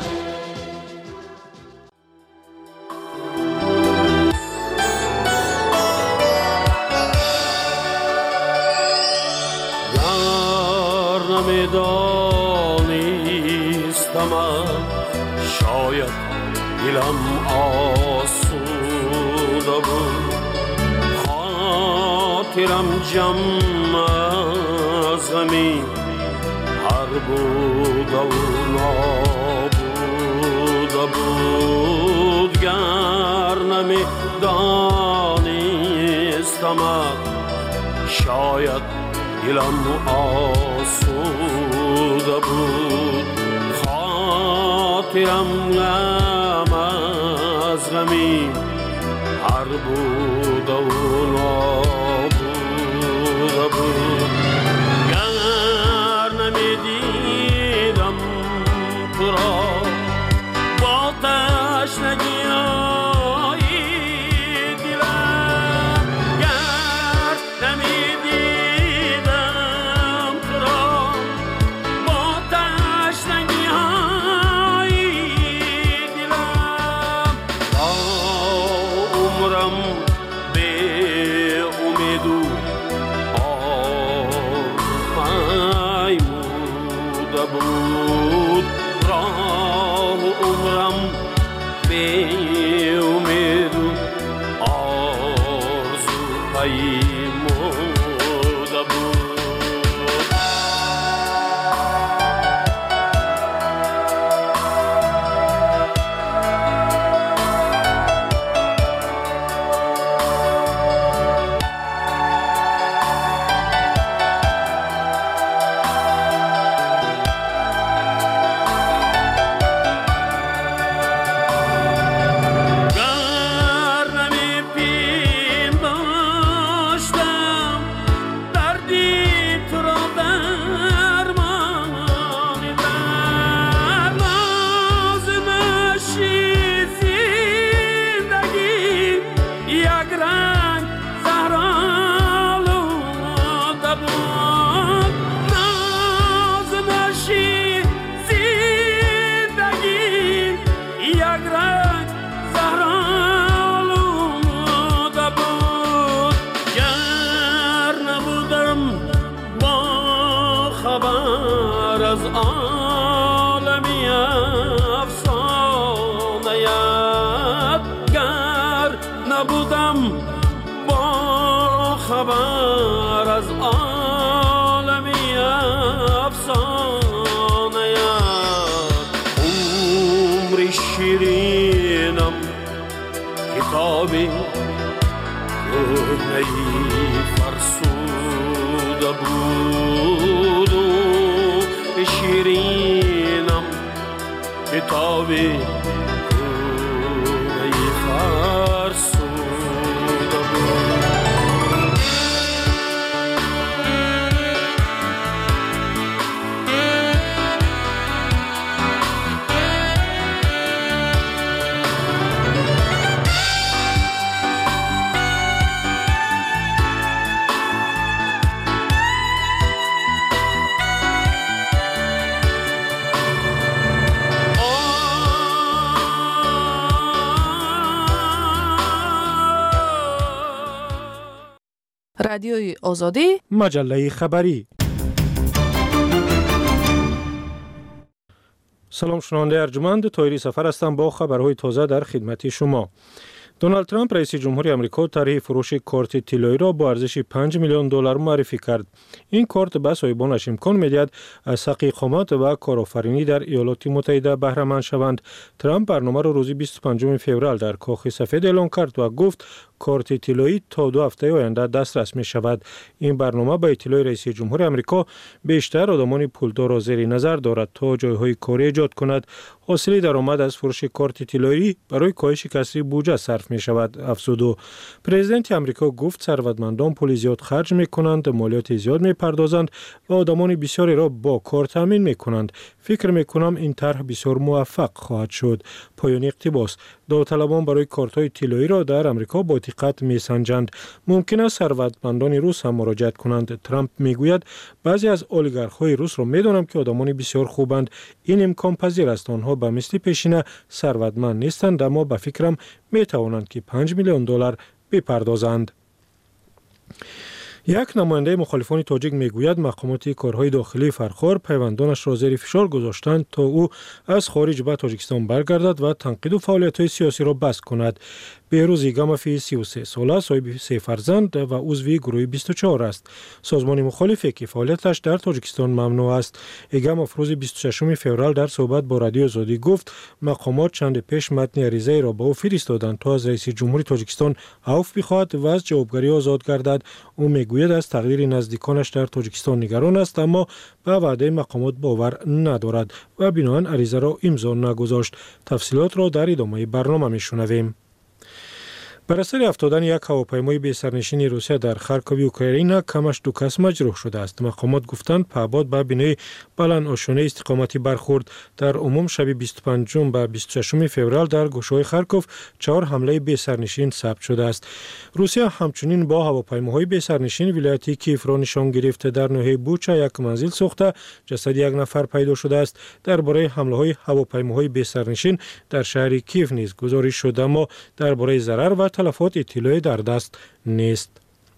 نمیدانستم شاید دلم آسوده بود خاطرم جمع از غمی هر بوده و نابوده بود گر نمیدانستم شاید دلم آسوده بود خاطرم غم از غمی هر بوده و نابوده بود گر نمیدیدم تو را با تشنگی رادیوی آزادی مجله خبری. سلام شنونده ارجمند، طاهری سفر هستم با خبرهای تازه در خدمت شما. دونالد ترامپ رئیس جمهوری آمریکا طرح فروش کارت طلایی را با ارزش پنج میلیون دلار معرفی کرد. این کارت به صاحبانش امکان می‌دهد از حق اقامت و کارآفرینی در ایالات متحده بهره مند شوند. ترامپ برنامه را روز بیست و پنجم فوریه در کاخ سفید اعلام کرد و گفت کارت طلایی تا دو هفته آینده دسترس می شود. این برنامه با اطلاع رئیس جمهور آمریکا بیشتر آدمان پولدار را زیر نظر دارد تا جایهای کاری ایجاد کند. حاصل درآمد از فروش کارت طلایی برای کاهش کسری بودجه صرف می شود. افزود پرزیدنت آمریکا گفت ثروتمندان پول زیاد خرج می کنند، مالیات زیاد می پردازند و آدمان بسیاری را با کار تامین می کنند. فکر می کنم این طرح بسیار موفق خواهد شد. پایان اقتباس. داوطلبان برای کارت‌های طلایی را در آمریکا با دقت می‌سنجند. ممکن است ثروتمندان روس هم مراجعت کنند. ترامپ میگوید بعضی از اولیگارخ‌های روس را می‌دانم که آدمان بسیار خوبند. این امکان پذیر است آنها به مثل پیشینه ثروتمند نیستند، اما به فکرم می‌توانند که پنج میلیون دلار بپردازند. یک نماینده مخالفان تاجیک میگوید مقامات کارهای داخلی فرخار پیوندانش را زیر فشار گذاشتند تا او از خارج به تاجیکستان برگردد و تنقید و فعالیت‌های سیاسی را بس کند. بهروز ایگامافی سی و سه ساله، صاحب سه فرزند و عضو گروه بیست و چهار است. سازمان مخالفی که فعالیتش در تاجیکستان ممنوع است. ایگاماف روز بیست و ششم فوریه در صحبت با رادیو آزادی گفت مقامات چند پیش متن عریضه را به او فرستادند تا از رئیس جمهوری تاجیکستان عفو بخواهد و از جوابگری آزاد گردد. او میگوید از تقدیر نزدیکانش در تاجیکستان نگران است، اما به وعده مقامات باور ندارد و بنابراین عریضه را امضا نگذاشت. تفصیلات را در ادامه برنامه میشنویم. بر اثر افتادن یک هواپیمای بی سرنشین روسیه در خارکوف اوکراین کمش دو کس مجروح شده است. مقامات گفتند پهپاد به بنای بلند آشانه استقامتی برخورد. در عموم شب بیست و پنجم و بیست و ششم فوریه در گوشه‌های خارکوف چهار حمله بی سرنشین ثبت شده است. روسیه همچنین با هواپیماهای بی سرنشین ولایت کیف را نشان گرفته. در ناحیه بوچا یک منزل سوخته، جسد یک نفر پیدا شده است. درباره حمله‌های هواپیماهای بی سرنشین در شهر کیف نیز گزارش شده، اما درباره ضرر و تلفات اطلاعی در دست نیست.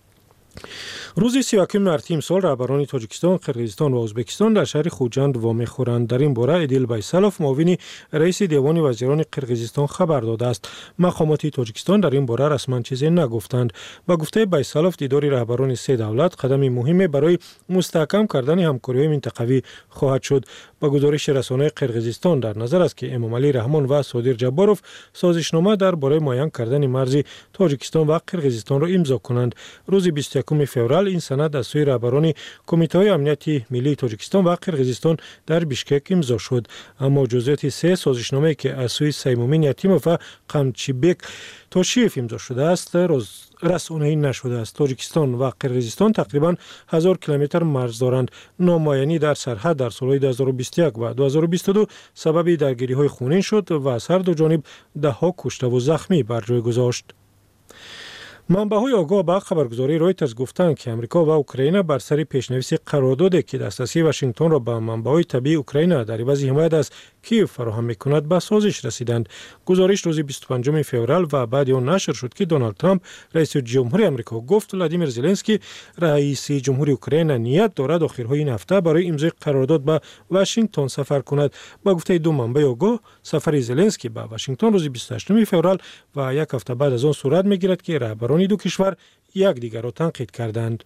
روز سی و یکم مارس امسال رهبران تاجیکستان، قرقیزستان و ازبکستان در شهر خوجند وامی خورند. در این باره ادیل بایسالوف معاون رئیس دیوان وزیران قرقیزستان خبر داده است. مقامات تاجیکستان در این باره رسما چیزی نگفتند. با گفته بایسالوف دیدار رهبران سه دولت قدمی مهمی برای مستحکم کردن همکاری‌های منطقوی خواهد شد. با گزارش رسانه‌های قرقیزستان در نظر است که امامعلی رحمان و صادر جباروف سازشنامه درباره معین کردن مرز تاجیکستان و قرقیزستان را امضا کنند. روز بیست و یکم فوریه این سند از سوی رهبران کمیته امنیتی ملی تاجیکستان و قرقیزستان در بیشکک امضا شد، اما جزئیات سه سازشنامه که از سوی سیمومین یتیموف و قمچیبک توشیف امضا شده است روز رسانه‌ای نشده است. تاجیکستان و قرقیزستان تقریباً هزار کیلومتر مرز دارند. نامعینی در سرحد در سال‌های دو هزار و بیست و یک و دو هزار و بیست و دو سبب درگیری‌های خونین شد و از هر دو جانب ده‌ها کشته و زخمی بر جای گذاشت. منبع‌های آگاه به خبرگزاری رویترز گفتند که امریکا و اوکراین بر سر پیشنویس قراردادی که دسترسی واشنگتن را به منبع‌های طبیعی اوکراین در عوض حمایت از کیف فراهم می‌کند به سازش رسیدند. گزارش روز بیست و پنجم فوریه و بعد آن نشر شد که دونالد ترامپ رئیس جمهوری آمریکا گفت ولادیمیر زلنسکی رئیس جمهوری اوکراین نیت دارد آخرهای این هفته برای امضای قرارداد به واشنگتن سفر کند. با گفته دو منبع آگاه سفر زلنسکی به واشنگتن روز بیست و هشتم فوریه و یک هفته بعد از آن صورت می‌گیرد که رهبران دو کشور یک دیگر را تنقید کردند.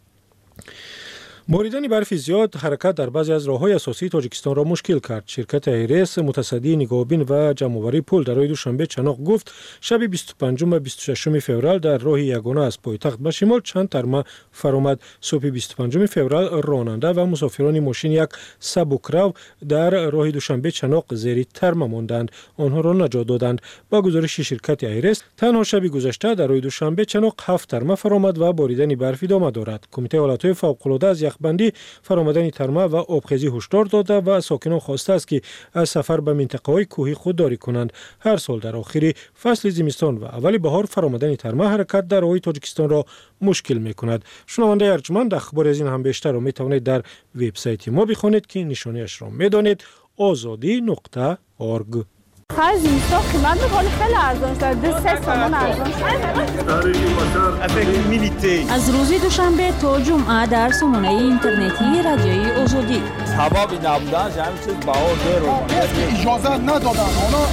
باریدن برف زیاد حرکت در بعضی از راه‌های اساسی تاجیکستان را مشکل کرد. شرکت ایرس متصدی نگاهبین و جمع‌آوری پل در روز دوشنبه چناق گفت شب بیست و پنجم و بیست و ششم فوریه در راه یگانه از پایتخت به شمال چند ترمه فرآمد. صبح بیست و پنجم فوریه راننده و مسافران ماشین یک سبکرو در راه دوشنبه چناق زیر ترمه ماندند. آنها را نجات دادند. با گزارش شرکت ایرس تنها شب گذشته در راه دوشنبه چناق هفت ترمه فرآمد و باریدن برف ادامه دارد. کمیته حالت‌های فوق‌العاده از بندی فرآمدن ترمه و آبخیزی هشدار داده و ساکنان خواسته است که از سفر به منطقه‌های کوهی خودداری کنند. هر سال در آخر فصل زمستان و اول بهار فرآمدن ترمه حرکت در راه‌های تاجیکستان را مشکل می‌کند. شنونده ارجمند اخبار از این هم بیشتر را می‌توانید در وبسایت ما بخوانید که نشانه‌اش را می‌دانید آزادی نقطه اورگ. خرج زمستان قیمت می‌کنه خیلی ارزان است. دو سه تومان ارزان است. از روز دوشنبه تا جمعه در سامانه اینترنتی رادیوی آزادی. هوا بی نبودن همین چیز بهار دیر اجازه ندادن. اونا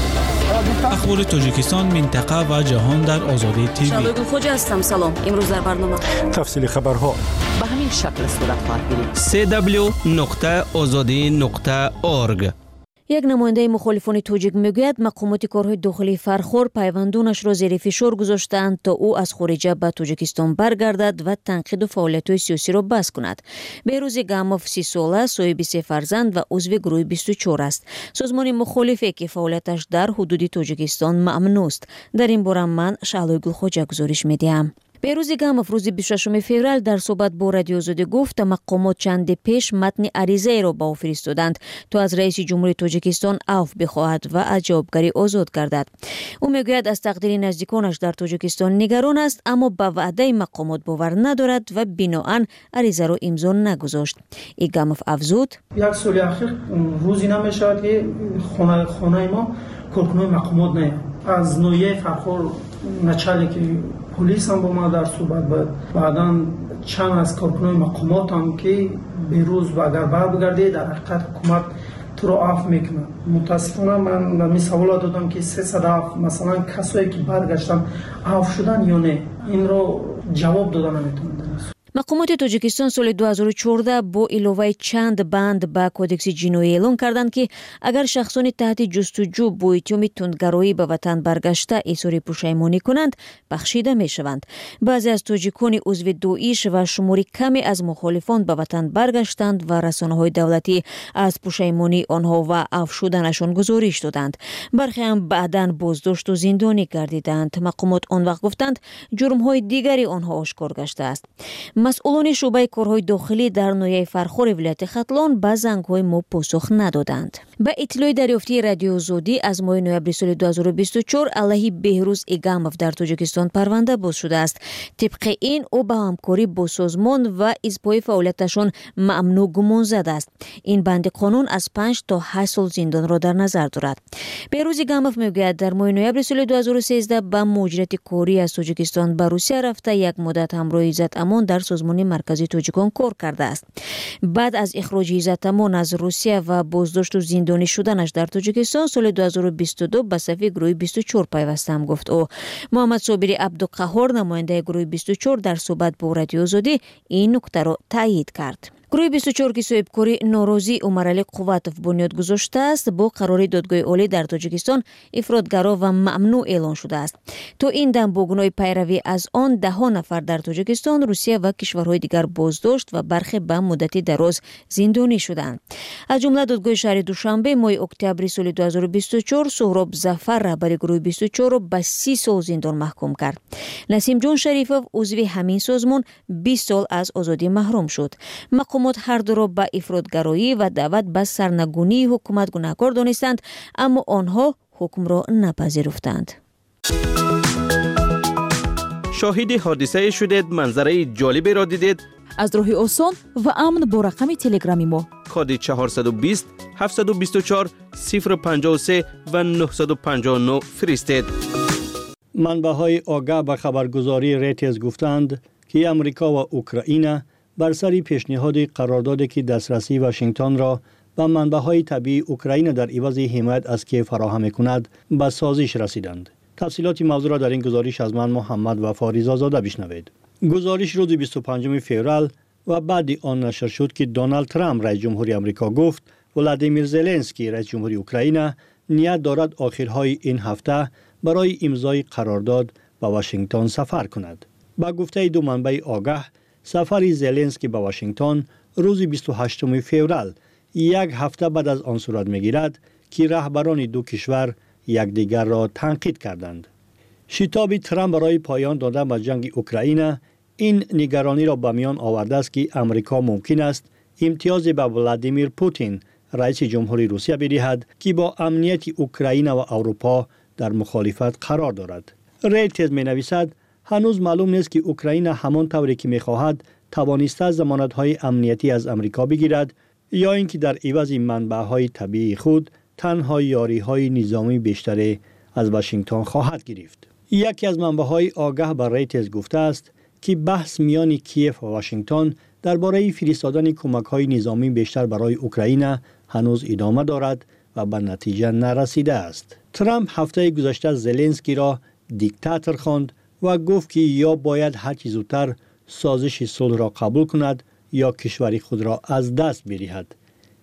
اخبار تاجیکستان، منطقه و جهان در آزادی تیوی. شالوی گلخوجه هستم. سلام. امروز در برنامه تفصیل خبرها به همین شکل صورت خواهد گرفت. سه دبلیو نقطه آزادی نقطه اورگ. یک نماینده مخالفان توجیک میگوید مقامات کارهای داخلی فرخور پیوندونش را زیر فشار گذاشتند تا او از خارج به تاجیکستان برگردد و تنقید و فعالیت‌های سیاسی را بس کند. بهروز گاموف سی ساله، صاحب سه فرزند و عضو گروه بیست و چهار است. سازمان مخالفی که فعالیتش در حدود تاجیکستان ممنوع است. در این باره من شعلوی گلخوجه گزارش میدهم. بهروز گاموف روز بیست و ششم فوریه در صحبت با رادیو آزادی گفت مقامات چند پیش متن عریضه را به او فرستادند تا از رئیس جمهوری تاجیکستان عفو بخواهد و از جوابگری آزاد گردد. او میگوید از تقدیر نزدیکانش در تاجیکستان نگران است، اما به وعده مقامات باور ندارد و بنااین عریضه را امضا نگذاشت. ای گاموف افزود: یک سال اخیر روزی نمیشود که خانه خانه ما کارکنان مقامات نه از نوعیه فرخور نچالی که پلیس هم با ما در صحبت بود، بعدا چند از کارکنان مقامات هم که بیروز و اگر بر بگرده در حقیقت حکومت تو رو عفو میکنه. متاسفانه من می سوال دادم که سیصد عفو مثلا کسایی که برگشتن عفو شدن یا نه، این رو جواب دادن نمیتونم. مقامات تاجیکستان سال دو هزار و چهارده با علاوه چند بند به کودکس جنایی اعلان کردند که اگر شخصان تحت جستجو با اتهام تندگرایی به وطن برگشته اظهار پشیمانی کنند بخشیده می شوند. بعضی از تاجیکان عضو داعش و شماری کمی از مخالفان به وطن برگشتند و رسانه‌های دولتی از پشیمانی آنها و عفو شدنشان گزارش دادند. برخی هم بعداً بازداشت و زندانی گردیدند. مقامات آن وقت گفتند جرم‌های دیگری آنها آشکار گشته است. مسئولان شعبه کارهای داخلی در ناحیه فرخور ولایت ختلان به زنگ‌های ما پاسخ ندادند. به اطلاع دریافتی رادیو آزادی از ماه نوامبر سال دو هزار و بیست و چهار علیه بهروز گاموف در تاجیکستان پرونده باز شده است. طبق این او به همکاری با سازمان و ازپای فعالیتشان ممنوع گمان زده است. این بند قانون از پنج تا هشت سال زندان را در نظر دارد. بهروز گاموف میگوید در ماه نوامبر سال دو هزار و سیزده به مهاجرت کاری از تاجیکستان به روسیه رفته یک مدت همراه عزت امان در سازمان مرکزی تاجیکان کار کرده است. بعد از اخراج عزت امان از روسیه و بازداشت و زندانی شدنش در تاجیکستان سال دو هزار و بیست و دو به صف گروه بیست و چهار پیوستم گفت او. محمد صابری عبدالقهار نماینده گروه بیست و چهار در صحبت با رادیو آزادی این نکته را تایید کرد. گروه بیست و چهار که صاحبکاری ناراضی عمرعلی قوتوف بنیاد گذاشته است با قرار دادگاه عالی در تاجیکستان افراطگرا و ممنوع اعلان شده است. تو این دم با گناه پیروی از آن ده ها نفر در تاجیکستان، روسیه و کشورهای دیگر بازداشت و برخی به مدتی دراز زندانی شدند. از جمله دادگاه شهر دوشنبه ماه اکتبر سال دو هزار و بیست و چهار سهراب ظفر رهبر گروه بیست و چهار را به سی سال زندان محکوم کرد. نسیم جان شریفوف عضو همین سازمان بیست سال از آزادی محروم شد. مقامات هر دو را به افراطگرایی و دعوت به سرنگونی حکومت گناهکار دانستند، اما آنها حکم را نپذیرفتند. شاهد حادثه شدید، منظره جالبی را دیدید؟ از راه آسان و امن با رقم تلگرامی ما کد چهارصد و بیست هفتصد و بیست و چهار صفر پنجاه و سه و نهصد و پنجاه و نه فرستید. منبع‌های آگاه به خبرگزاری ریترز گفتند که امریکا و اوکراین بر سر پیشنهاد قراردادی که دسترسی واشنگتن را به منبع‌های طبیعی اوکراین در عوض حمایت از کیف فراهم می‌کند به سازش رسیدند. تفصیلات موضوع را در این گزارش از من محمد و فاریزا زاده بشنوید. گزارش روز بیست و پنجم فوریه و بعد آن نشر شد که دونالد ترامپ رئیس جمهوری آمریکا گفت ولادیمیر زلنسکی رئیس جمهوری اوکراین نیت دارد آخرهای این هفته برای امضای قرارداد به واشنگتن سفر کند. با گفته دو منبع آگاه، سفر زلنسکی به واشنگتن روز بیست و هشتم فوریه یک هفته بعد از آن صورت می‌گیرد که رهبران دو کشور یکدیگر را تنقید کردند. شتاب ترامپ برای پایان دادن به جنگ اوکراین این نگرانی را به میان آورده است که امریکا ممکن است امتیاز به ولادیمیر پوتین رئیس جمهوری روسیه بدهد که با امنیت اوکراین و اروپا در مخالفت قرار دارد. ریترز می‌نویسد هنوز معلوم نیست که اوکراین همان طوری که می‌خواهد توانسته ضمانت‌های امنیتی از امریکا بگیرد یا اینکه در عوض منبع‌های طبیعی خود تنها یاری‌های نظامی بیشتری از واشنگتن خواهد گرفت. یکی از منبع‌های آگاه به ریترز گفته است که بحث میان کیف و واشنگتن درباره فرستادن کمک‌های نظامی بیشتر برای اوکراین هنوز ادامه دارد و به نتیجه نرسیده است. ترامپ هفته گذشته زلنسکی را دیکتاتور خواند و گفت که یا باید هر چه زودتر سازش صلح را قبول کند یا کشور خود را از دست بدهد.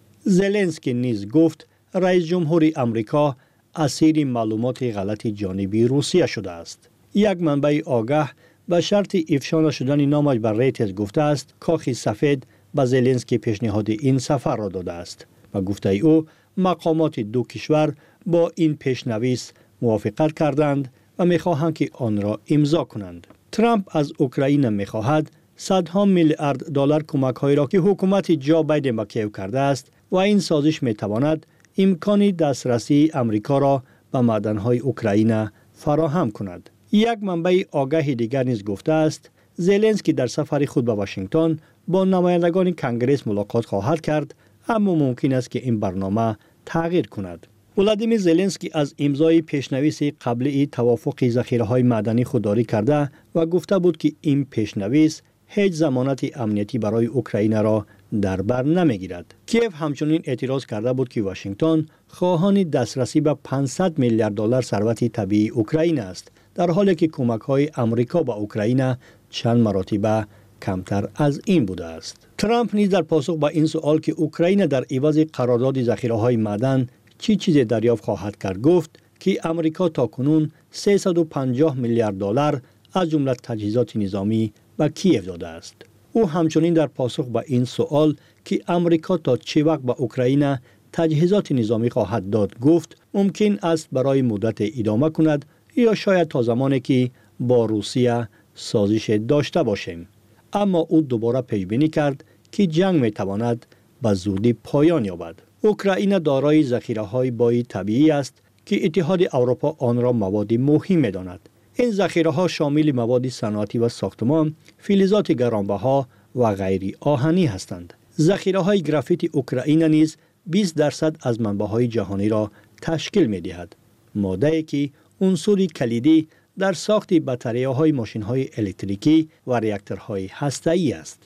زلنسکی نیز گفت رئیس جمهور امریکا اسیر معلومات غلط جانبی روسیه شده است. یک منبع آگاه به شرط افشا نشدن نامش بر ریترز گفته است کاخ سفید به زلنسکی پیشنهاد این سفر را داده است و گفته او مقامات دو کشور با این پیشنویس موافقت کردند و می‌خواهند که آن را امضا کنند. ترامپ از اوکراین می‌خواهد صدها میلیارد دلار کمک‌هایی را که حکومت جو بایدن به کیو کرده است و این سازش می‌تواند امکان دسترسی امریکا را به معدن‌های اوکراین فراهم کند. یک منبع آگاه دیگر نیز گفته است زلنسکی در سفر خود به واشنگتن با نمایندگان کنگره ملاقات خواهد کرد، اما ممکن است که این برنامه تغییر کند. ولادیمیر زلنسکی از امضای پیشنویس قبلی توافق ذخیره‌های معدنی خودداری کرده و گفته بود که این پیشنویس هیچ ضمانت امنیتی برای اوکراین را در بر نمیگیرد. کیف همچنین اعتراض کرده بود که واشنگتن خواهان دسترسی به پانصد میلیارد دلار ثروت طبیعی اوکراین است، در حالی که کمک‌های آمریکا به اوکراین چند مراتب کمتر از این بوده است. ترامپ نیز در پاسخ به این سوال که اوکراین در عوض قرارداد ذخیره‌های معدن چی چیزی دریافت خواهد کرد گفت که امریکا تاکنون سیصد و پنجاه میلیارد دلار از جمله تجهیزات نظامی به کیف داده است. او همچنین در پاسخ به این سوال که امریکا تا چه وقت به اوکراین تجهیزات نظامی خواهد داد گفت ممکن است برای مدت ادامه کند یا شاید تا زمانی که با روسیه سازش داشته باشیم. اما او دوباره پیش‌بینی کرد که جنگ میتواند به زودی پایان یابد. اوکراین دارای ذخیره‌های بای طبیعی است که اتحاد اروپا آن را مواد مهم می‌داند. این ذخیره‌ها شامل مواد صنعتی و ساختمان، فلزات گرانبها و غیر آهنی هستند. ذخیره‌های گرافیت اوکراین نیز بیست درصد از منبع‌های جهانی را تشکیل می‌دهد. ماده‌ای که عنصری کلیدی در ساخت بطری‌های ماشین‌های الکتریکی و راکتورهای هسته‌ای است.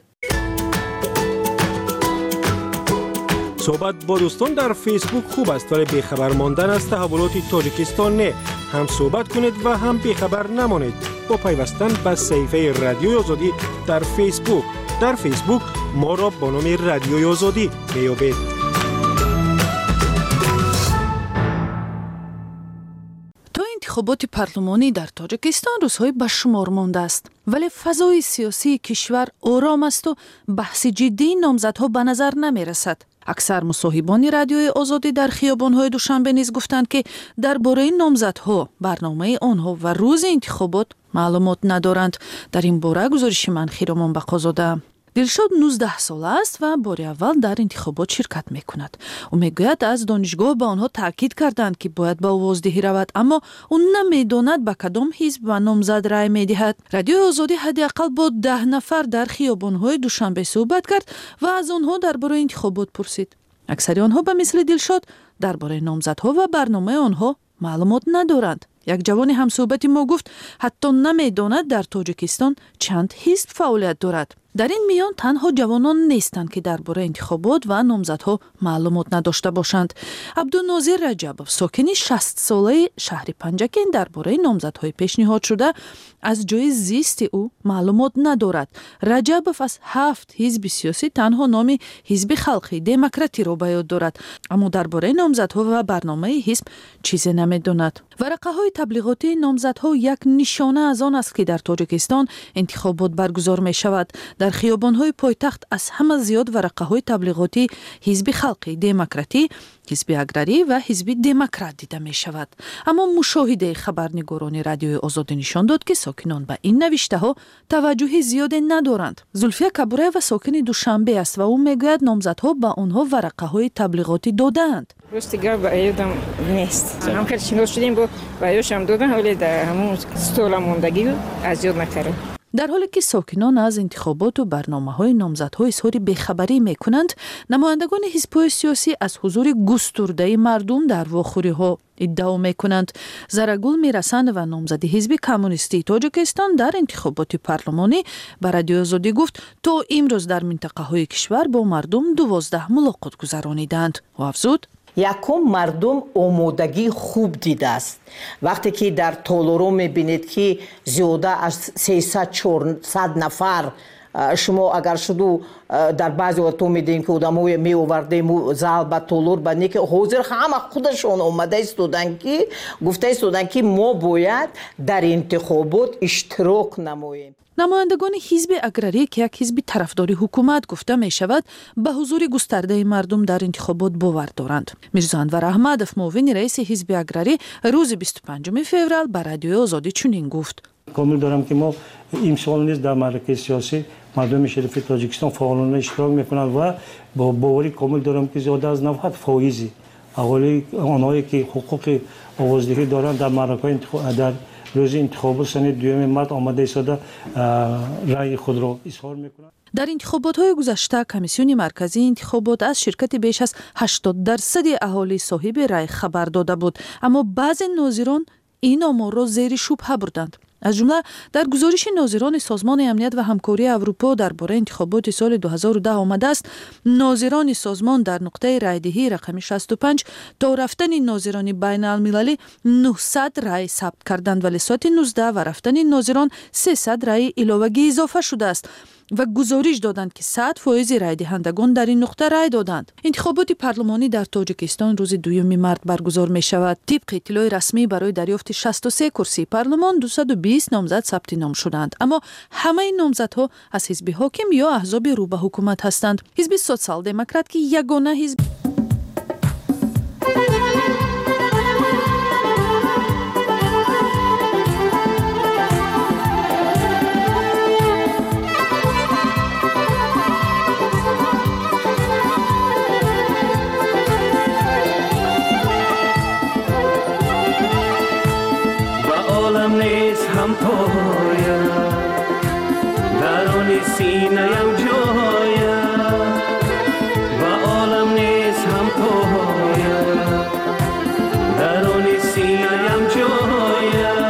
صحبت با دوستان در فیسبوک خوب است ولی بیخبر ماندن از تحولات تاجیکستان نه. هم صحبت کنید و هم بیخبر نمانید با پیوستن به صفحه رادیوی آزادی در فیسبوک. در فیسبوک ما را با نام رادیوی آزادی میابید. انتخابات پارلمانی در تاجیکستان روزهای به شمار مانده است، ولی فضای سیاسی کشور آرام است و بحث جدی نامزدها به نظر نمی رسد. اکثر مصاحبان رادیوی آزادی در خیابان‌های دوشنبه نیز گفتند که درباره نامزدها، برنامه آنها و روز انتخابات معلومات ندارند. در این باره گزارش من خیرامان بقازاده. دلشاد نوزده ساله است و باری اول در انتخابات شرکت میکند. او میگوید از دانشگاه به آنها تاکید کردند که باید به آوازدهی رود، اما او نمیداند به کدام حزب و نامزد رای میدهد. رادیوی آزادی حداقل با ده نفر در خیابان‌های دوشنبه صحبت کرد و از آنها درباره انتخابات پرسید. اکثر آنها به مثل دلشاد درباره نامزدها و برنامه آنها معلومات ندارند. یک جوان همصحبت ما گفت حتی نمیداند در تاجیکستان چند حزب فعالیت دارد. در این میان تنها جوانان نیستند که درباره انتخابات و نامزدها معلومات نداشته باشند. عبدالناظر رجبов ساکن شصت ساله شهر پنجکن درباره نامزدهای پیشنهاد شده از جای زیست او معلومات ندارد. رجبов از هفت حزب سیاسی تنها نام حزب خلقی دموکراتی را به یاد دارد، اما درباره نامزدها و برنامه حزب چیزی نمیداند. ورقه‌های تبلیغاتی نامزدها یک نشانه از آن است که در تاجیکستان انتخابات برگزار می شود. در خیابان‌های پایتخت از همه زیاد ورقه‌های تبلیغاتی حزب خلقی دموکراتی، حزب اگراری و حزب دموکرات دیده می شود. اما مشاهده خبرنگاران رادیوی آزادی نشان داد که ساکنان به این نوشته ها توجه زیادی ندارند. زلفیه کبوره و ساکن دوشنبه است و او میگوید نامزدها به آنها ورقه‌های تبلیغاتی دادند. روستیگاه با ایادم نیست. هم خیلی شنگاه شدیم با وایوش هم دادن ولی در همون ستول موندگی از یاد نکردم. در حالی که ساکنان از انتخابات و برنامه‌های نامزدها اظهار بیخبری می‌کنند، نمایندگان حزب‌های سیاسی از حضور گسترده مردم در واخوری‌ها ادعا می‌کنند. زرگل میرسند و نامزد حزب کمونیستی تاجیکستان در انتخابات پارلمانی به رادیو آزادی گفت تا امروز در منطقه‌های کشور با مردم دوازده ملاقات گذرانیدند و افزود یکم مردم آمادگی خوب دیده است. وقتی که در تالارو میبینید که زیاده از سیصد چهارصد نفر شما اگر شدو در بعضی وقتا میدین که آدمای می آورده زال به تالار بندی که حاضر همه خودشون اومده استودن که گفته استودن که ما باید در انتخابات اشتراک نماییم. نمایندگان حزب اگراری که یک حزب طرفداری حکومت گفته می شود به حضور گسترده مردم در انتخابات باور دارند. میرزا انور احمدов معاون رئیس حزب اگراری روز بیست و پنجم فوریه به رادیوی آزادی چنین گفت: کامل دارم که ما امسال نیز در معرکه سیاسی مردم شریف تاجیکستان فعالانه اشتراک میکنند و با باوری کامل دارم که زیاده از نود فایزی اقالی آنهایی که حقوق آوازدهی دارند در معرکه در روز انتخابات سنه دوم مارس آمده ایستاده رأی خود را اظهار میکنند. در انتخابات‌های گذشته کمیسیون مرکزی انتخابات از شرکت بیش از هشتاد درصد اهالی صاحب رأی خبر داده بود، اما بعضی ناظران این آمار را زیر شبهه بردند. از جمله در گزارش ناظران سازمان امنیت و همکاری اروپا درباره انتخابات سال دو هزار و ده آمده است ناظران سازمان در نقطه رایدهی رقم شصت و پنج تا رفتن ناظران بین المللی نهصد رای ثبت کردند، ولی ساعت نوزده و رفتن ناظران سیصد رای علاوگی اضافه شده است و گزارش دادند که صد فایز رای دهندگان در این نقطه رای دادند. انتخابات پارلمانی در تاجیکستان روز دوم مارس برگزار می شود. طبق اطلاع رسمی برای دریافت شصت و سه کرسی پارلمان دویست و بیست نامزد ثبت نام شدند، اما همه این نامزدها از حزب حاکم یا احزاب رو به حکومت هستند. حزب سوسیال دموکرات که یگانه حزب هم پایم درون سینه‌ام جایم و عالم نیست هم پایم درون سینه‌ام جایم.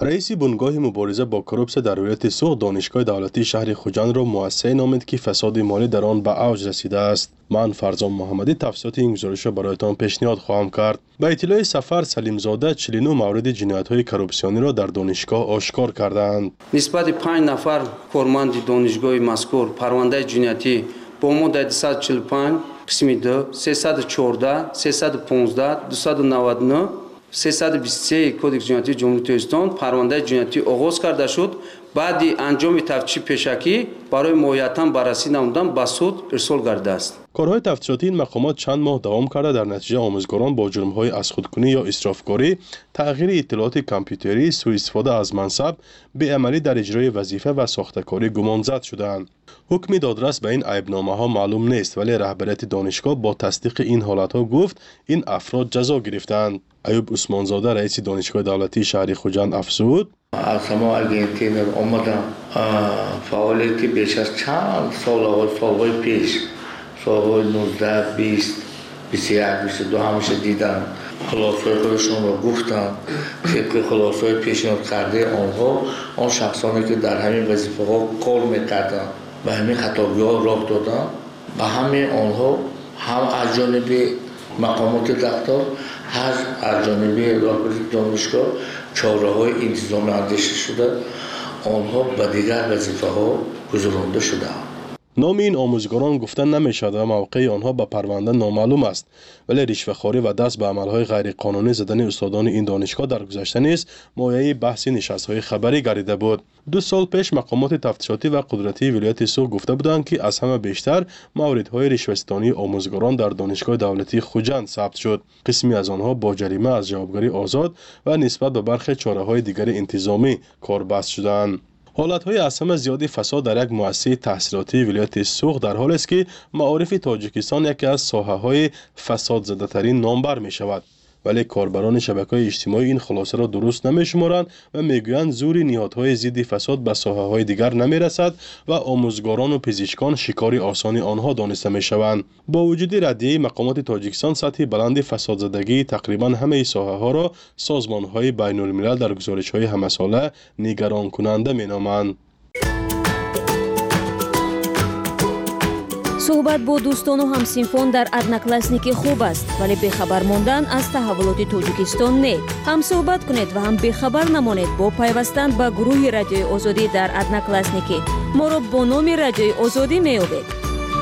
رئیس بنگاه مبارزه با کروپس در ولایت سوخ دانشگاه دولتی شهر خوجند را مؤسسه نامید که فساد مالی در آن به اوج رسیده است. من فرزان محمدی تفصیلات این گزارش را برایتان پیشنهاد خواهم کرد. با اطلاع سفر سلیم زاده چهل و نه مورد جنایت‌های کروپسیونی را در دانشگاه آشکار کردند. نسبت پنج نفر کارمند دانشگاه مذکور پرونده جنایتی با مدت صد و چهل و پنج قسم دو سیصد و چهارده سیصد و پانزده دویست و نود و نه سیصد و بیست و سه کدکس جنایتی جمهوری اسلامی پرونده جنایتی آغاز کرده شد. بعد انجام تفتیش پیشکی برای مویتا بررسی نمودن به سود ارسال گردیده است. کارهای تفتیشاتی این مقامات چند ماه دوام کرده. در نتیجه آموزگاران با جرم‌های از خودکنی یا اسرافکاری، تغییر اطلاعات کامپیوتری، سوء استفاده از منصب، بی‌عملی در اجرای وظیفه و ساخته‌کاری گمانزد شدند. حکم دادرس به این عیبنامه‌ها معلوم نیست، ولی رهبریت دانشگاه با تصدیق این حالت‌ها گفت این افراد جزا گرفتند. ایوب عثمانزاده رئیس دانشگاه دولتی شهر خوجند افزود: از همه ارژانتین آمدم فعالیتی بیش از چند سال سالهای پیش سالهای نوزده بیست بیست و یک بیست و دو همیشه دیدم. خلاصهای خودشون را گفتن طبق خلاصهای پیشنهاد کرده آنها آن شخصانی که در همین وظیفه ها کار میکردن و همین خطاگی ها راه دادن و همین آنها هم از جانب مقامات دفتر هر از جانب رهبری دانشگاه چاره های انتظامی اندیشه شده آنها به دیگر وظیفه ها گذرانده شده. نام این آموزگاران گفتن نمی شود و موقع آنها به پرونده نامعلوم است، ولی رشوه‌خواری و دست به عملهای غیر قانونی زدن استادان این دانشگاه در گذشته نیز مایه بحث نشست‌های خبری گردیده بود. دو سال پیش مقامات تفتیشاتی و قدرتی ولایت سوخ گفته بودند که از همه بیشتر موردهای رشوه‌ستانی آموزگاران در دانشگاه دولتی خوجند ثبت شد. قسمی از آنها با جریمه از جوابگری آزاد و نسبت به برخی چاره‌های دیگر انتظامی کاربست شدند. حالت‌های از همه زیادی فساد در یک مؤسسه تحصیلاتی ولایت سوخ در حال است که معارف تاجیکستان یکی از ساحه‌های فساد زده‌ترین نامبر می‌شود، ولی کاربران شبکه‌های اجتماعی این خلاصه را درست نمی‌شمارند و می‌گویند زور نهادهای ضد فساد به ساحه‌های دیگر نمی‌رسد و آموزگاران و پزشکان شکار آسان آنها دانسته می‌شوند. با وجود ردیه مقامات تاجیکستان، سطح بلند فساد زدگی تقریباً همه ساحه‌ها را سازمان‌های بین‌الملل در گزارش‌های همه‌ساله نگران کننده می‌نامند. صحبت با دوستان و همسینفون در одноклассники خوب است، ولی بخبر موندن از تحولات تاجیکستان نه. هم صحبت کنید و هم بخبر نمانید با پیوستن به گروه رادیوی آزادی در одноклассники. ما را با نام رادیوی آزادی می‌یابید.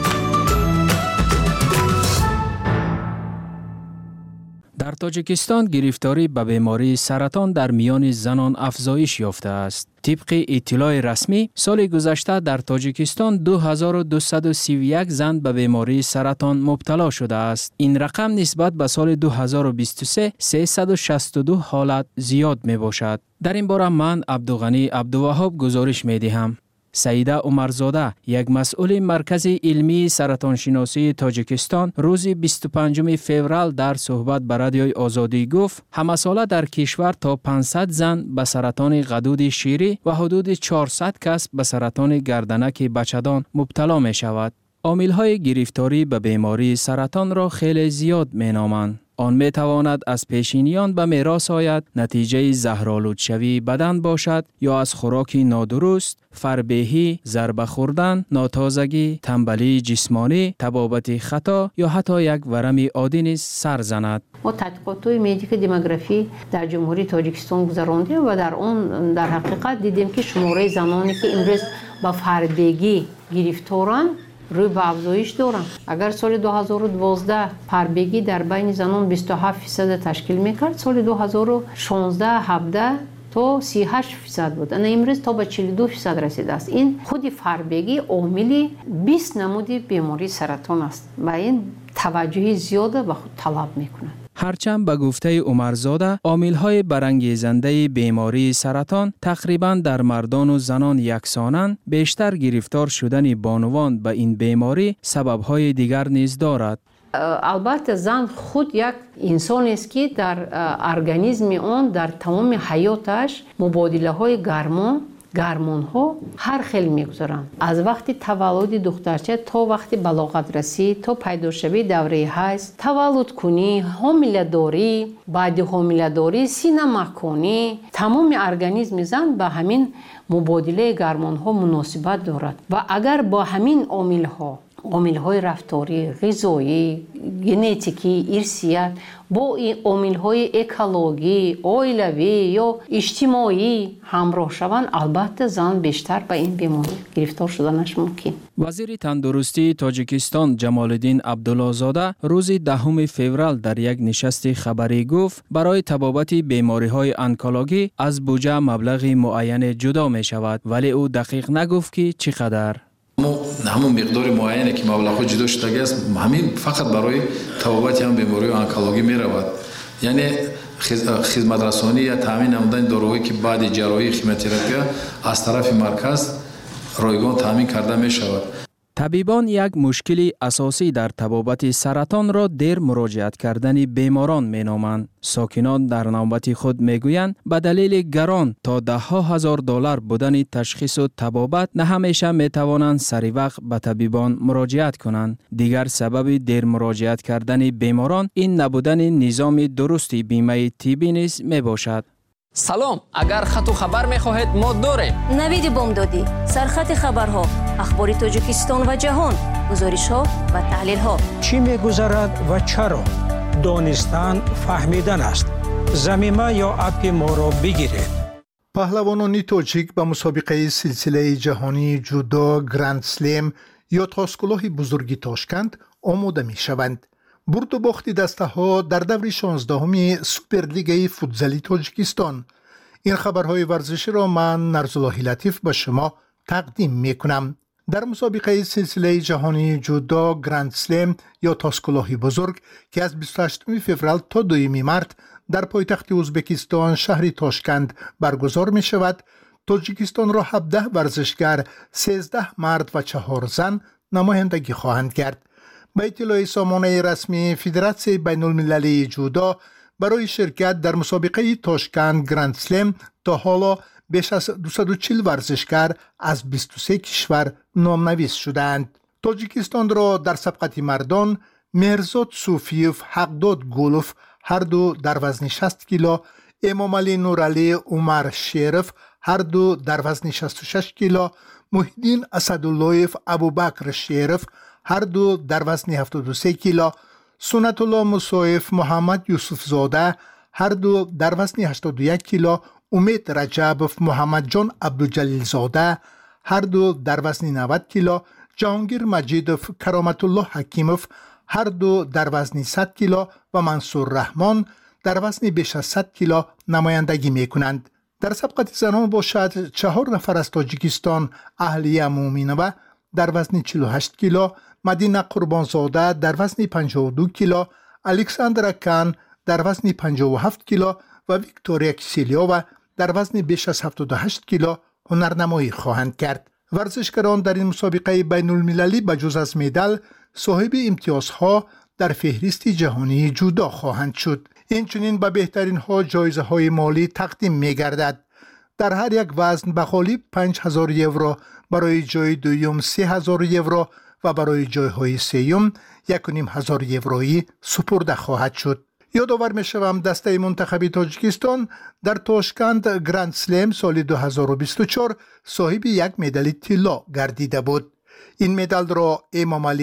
در تاجیکستان گرفتاری به بیماری سرطان در میان زنان افزایش یافته است. طبق اطلاع رسمی، سال گذشته در تاجیکستان دو هزار و دویست و سی و یک زن به بیماری سرطان مبتلا شده است. این رقم نسبت به سال دو هزار و بیست و سه سیصد و شصت و دو حالت زیاد می باشد. در این باره من عبدالغنی عبدالوهاب گزارش می دهم. سعیده عمرزاده، یک مسئول مرکز علمی سرطان شناسی تاجیکستان، روز بیست و پنجم فوریه در صحبت با رادیوی آزادی گفت همه ساله در کشور تا پانصد زن به سرطان غدود شیری و حدود چهارصد کس به سرطان گردنک بچه‌دان مبتلا می شود. عامل‌های گرفتاری به بیماری سرطان را خیلی زیاد می نامند. آن می تواند از پیشینیان به میراث آید، نتیجه زهرآلود شوی بدن باشد یا از خوراک نادرست، فربهی، ضربه خوردن، ناتازگی، تنبلی جسمانی، طبابت خطا یا حتی یک ورم عادی نیز سر زند. ما تحقیقات مدیک دموگرافی در جمهوری تاجیکستان گذراندیم و در آن در حقیقت دیدیم که شماره زنانی که امروز با فربگی گرفتارند روی به افزایش دارن. اگر سال دو هزار و دوازده فربگی در بین زنان بیست و هفت درصد تشکیل میکرد، سال دو هزار و شانزده هفده تا سی و هشت درصد بود. انا امروز تا به چهل و دو درصد رسیده است. این خود فربگی عامل بیست نمود بیماری سرطان است و این توجه زیاد به خود طلب میکنه. هرچند به گفته عمرزاده عامل‌های برانگیزنده بیماری سرطان تقریباً در مردان و زنان یکسانند، بیشتر گرفتار شدن بانوان به این بیماری سبب‌های دیگر نیز دارد. البته زن خود یک انسان است که در ارگانیسم آن در تمام حیاتش مبادله های گرما гармонҳо ҳар хел мегузаранд. аз вақти таваллуди духтарча то вақти балоғатрасӣ, то пайдошавии давраи ҳайз, таваллудкунӣ, ҳомиладорӣ, баъди ҳомиладорӣ, синамаконӣ, тамоми организми зан ба ҳамин мубодилаи гормонҳо муносибат дорад. ва агар бо ҳамин омилҳо омилҳои рафторӣ, ғизоӣ, генетикӣ, ирсият бо омилҳои экологӣ, оилавӣ ё иҷтимоӣ ҳамроҳ шаванд, албатта зан бештар ба ин беморӣ гирифтор шуданаш мумкин. вазири тандурустии Тоҷикистон Ҷамолиддин Абдуллозода рӯзи дахуми феврал дар як нишасти хабарӣ гуфт, барои табобати бемориҳои онкологӣ аз буҷа маблағи муайяне ҷудо мешавад, вале ӯ дақиқ нагуфт ки чӣ қадар. ҳамон миқдори муайяне ки маблағҳо ҷудо шудагӣ аст, ҳамин фақат барои табобати ҳам бемориҳои онкологӣ меравад. яъне хизматрасонӣ я таъмин намудани дороҳое ки баъди ҷарроҳии химиотерапия аз тарафи марказ ройгон таъмин карда мешавад. табибон як мушкили асосӣ дар табобати саратонро дер муроҷиат кардани беморон меноманд. сокинон дар навбати худ мегӯянд ба далели гарон то даҳҳо ҳазор доллар будани ташхису табобат на ҳамеша метавонанд сари вақт ба табибон муроҷиат кунанд. дигар сабаби дер муроҷиат кардани беморон ин набудани низоми дурусти бимаи тиббӣ низ мебошад. салом, агар хату хабар мехоҳед мо дорем. навиди бомдодӣ, сархати хабарҳо, ахбори Тоҷикистон ва ҷаҳон, гузоришҳо ва таҳлилҳо. чӣ мегузарад ва чаро? донистан фаҳмидан аст. замима ё апи моро бигиред. паҳлавонони тоҷик ба мусобиқаи силсилаи ҷаҳонии ҷудо Гранд Слем ё тоскулоҳи бузурги Тошканд омода мешаванд. бурду бохти дастаҳо дар даври шонздаҳуми Суперлигаи футзали Тоҷикистон. ин хабарҳои варзиширо ман Нарзуллоҳи Латиф ба шумо тақдим мекунам. дар мусобиқаи силсилаи ҷаҳонии ҷудо Гранд Слем ё тоскулоҳи бузург ки аз бисту ҳаштуми феврал то дуюми март дар пойтахти Ӯзбекистон шаҳри Тошканд баргузор мешавад, Тоҷикистонро ҳабдаҳ варзишгар, сездаҳ мард ва чаҳор зан намояндагӣ хоҳанд кард. ба иттилои сомонаи расмии Федератсияи байнулмилалии ҷудо, барои ширкат дар мусобиқаи Тошканд Гранд Слем то ҳоло беш аз дусаду чил варзишгар аз бисту се кишвар номнавис шудаанд. Тоҷикистонро дар сабқати мардон Меҳрзод Суфиев, Ҳақдод Гулов ҳар ду дар вазни шаст кило, Эмомалӣ Нуралӣ, Умар Шеров ҳар ду дар вазни шасту шаш кило, Муҳиддин Асадуллоев, Абубакр Шеров ҳар ду дар вазни ҳафтоду се кило, Сунатулло Мусоев, Муҳаммад Юсуфзода ҳар ду дар вазни ҳаштоду як кило, Умед Раҷабов, Муҳаммадҷон Абдуҷалилзода ҳар ду дар вазни навад кило, Ҷаҳонгир Маҷидов, Кароматулло Ҳакимов ҳар ду дар вазни сад кило ва Мансур Раҳмон дар вазни беш аз сад кило намояндагӣ мекунанд. дар сабқати занон бошад чаҳор нафар аз Тоҷикистон, Аҳлия Муъминова дар вазни чилу ҳашт кило, Мадина Қурбонзода дар вазни панҷоҳу ду кило, Александра Кан дар вазни панҷоҳу ҳафт кило ва Виктория Киселёва дар вазни беш аз ҳафтоду ҳашт кило ҳунарнамоӣ хоҳанд кард. варзишгарон дар ин мусобиқаи байнулмилалӣ ба ҷуз аз медал соҳиби имтиёзҳо дар феҳристи ҷаҳонии ҷудо хоҳанд шуд. инчунин ба беҳтаринҳо ҷоизаҳои молӣ тақдим мегардад. дар ҳар як вазн ба ғолиб панҷ ҳазор евро, барои ҷои дуюм се ҳазор евро ва барои ҷойҳои сеюм яку ним ҳазор евроӣ супурда хоҳад шуд. ёдовар мешавам дастаи мунтахаби Тоҷикистон дар Тошканд Гранд Слем соли ду ҳазору бисту чор соҳиби як медали тилло гардида буд. ин медалро Эмомалӣ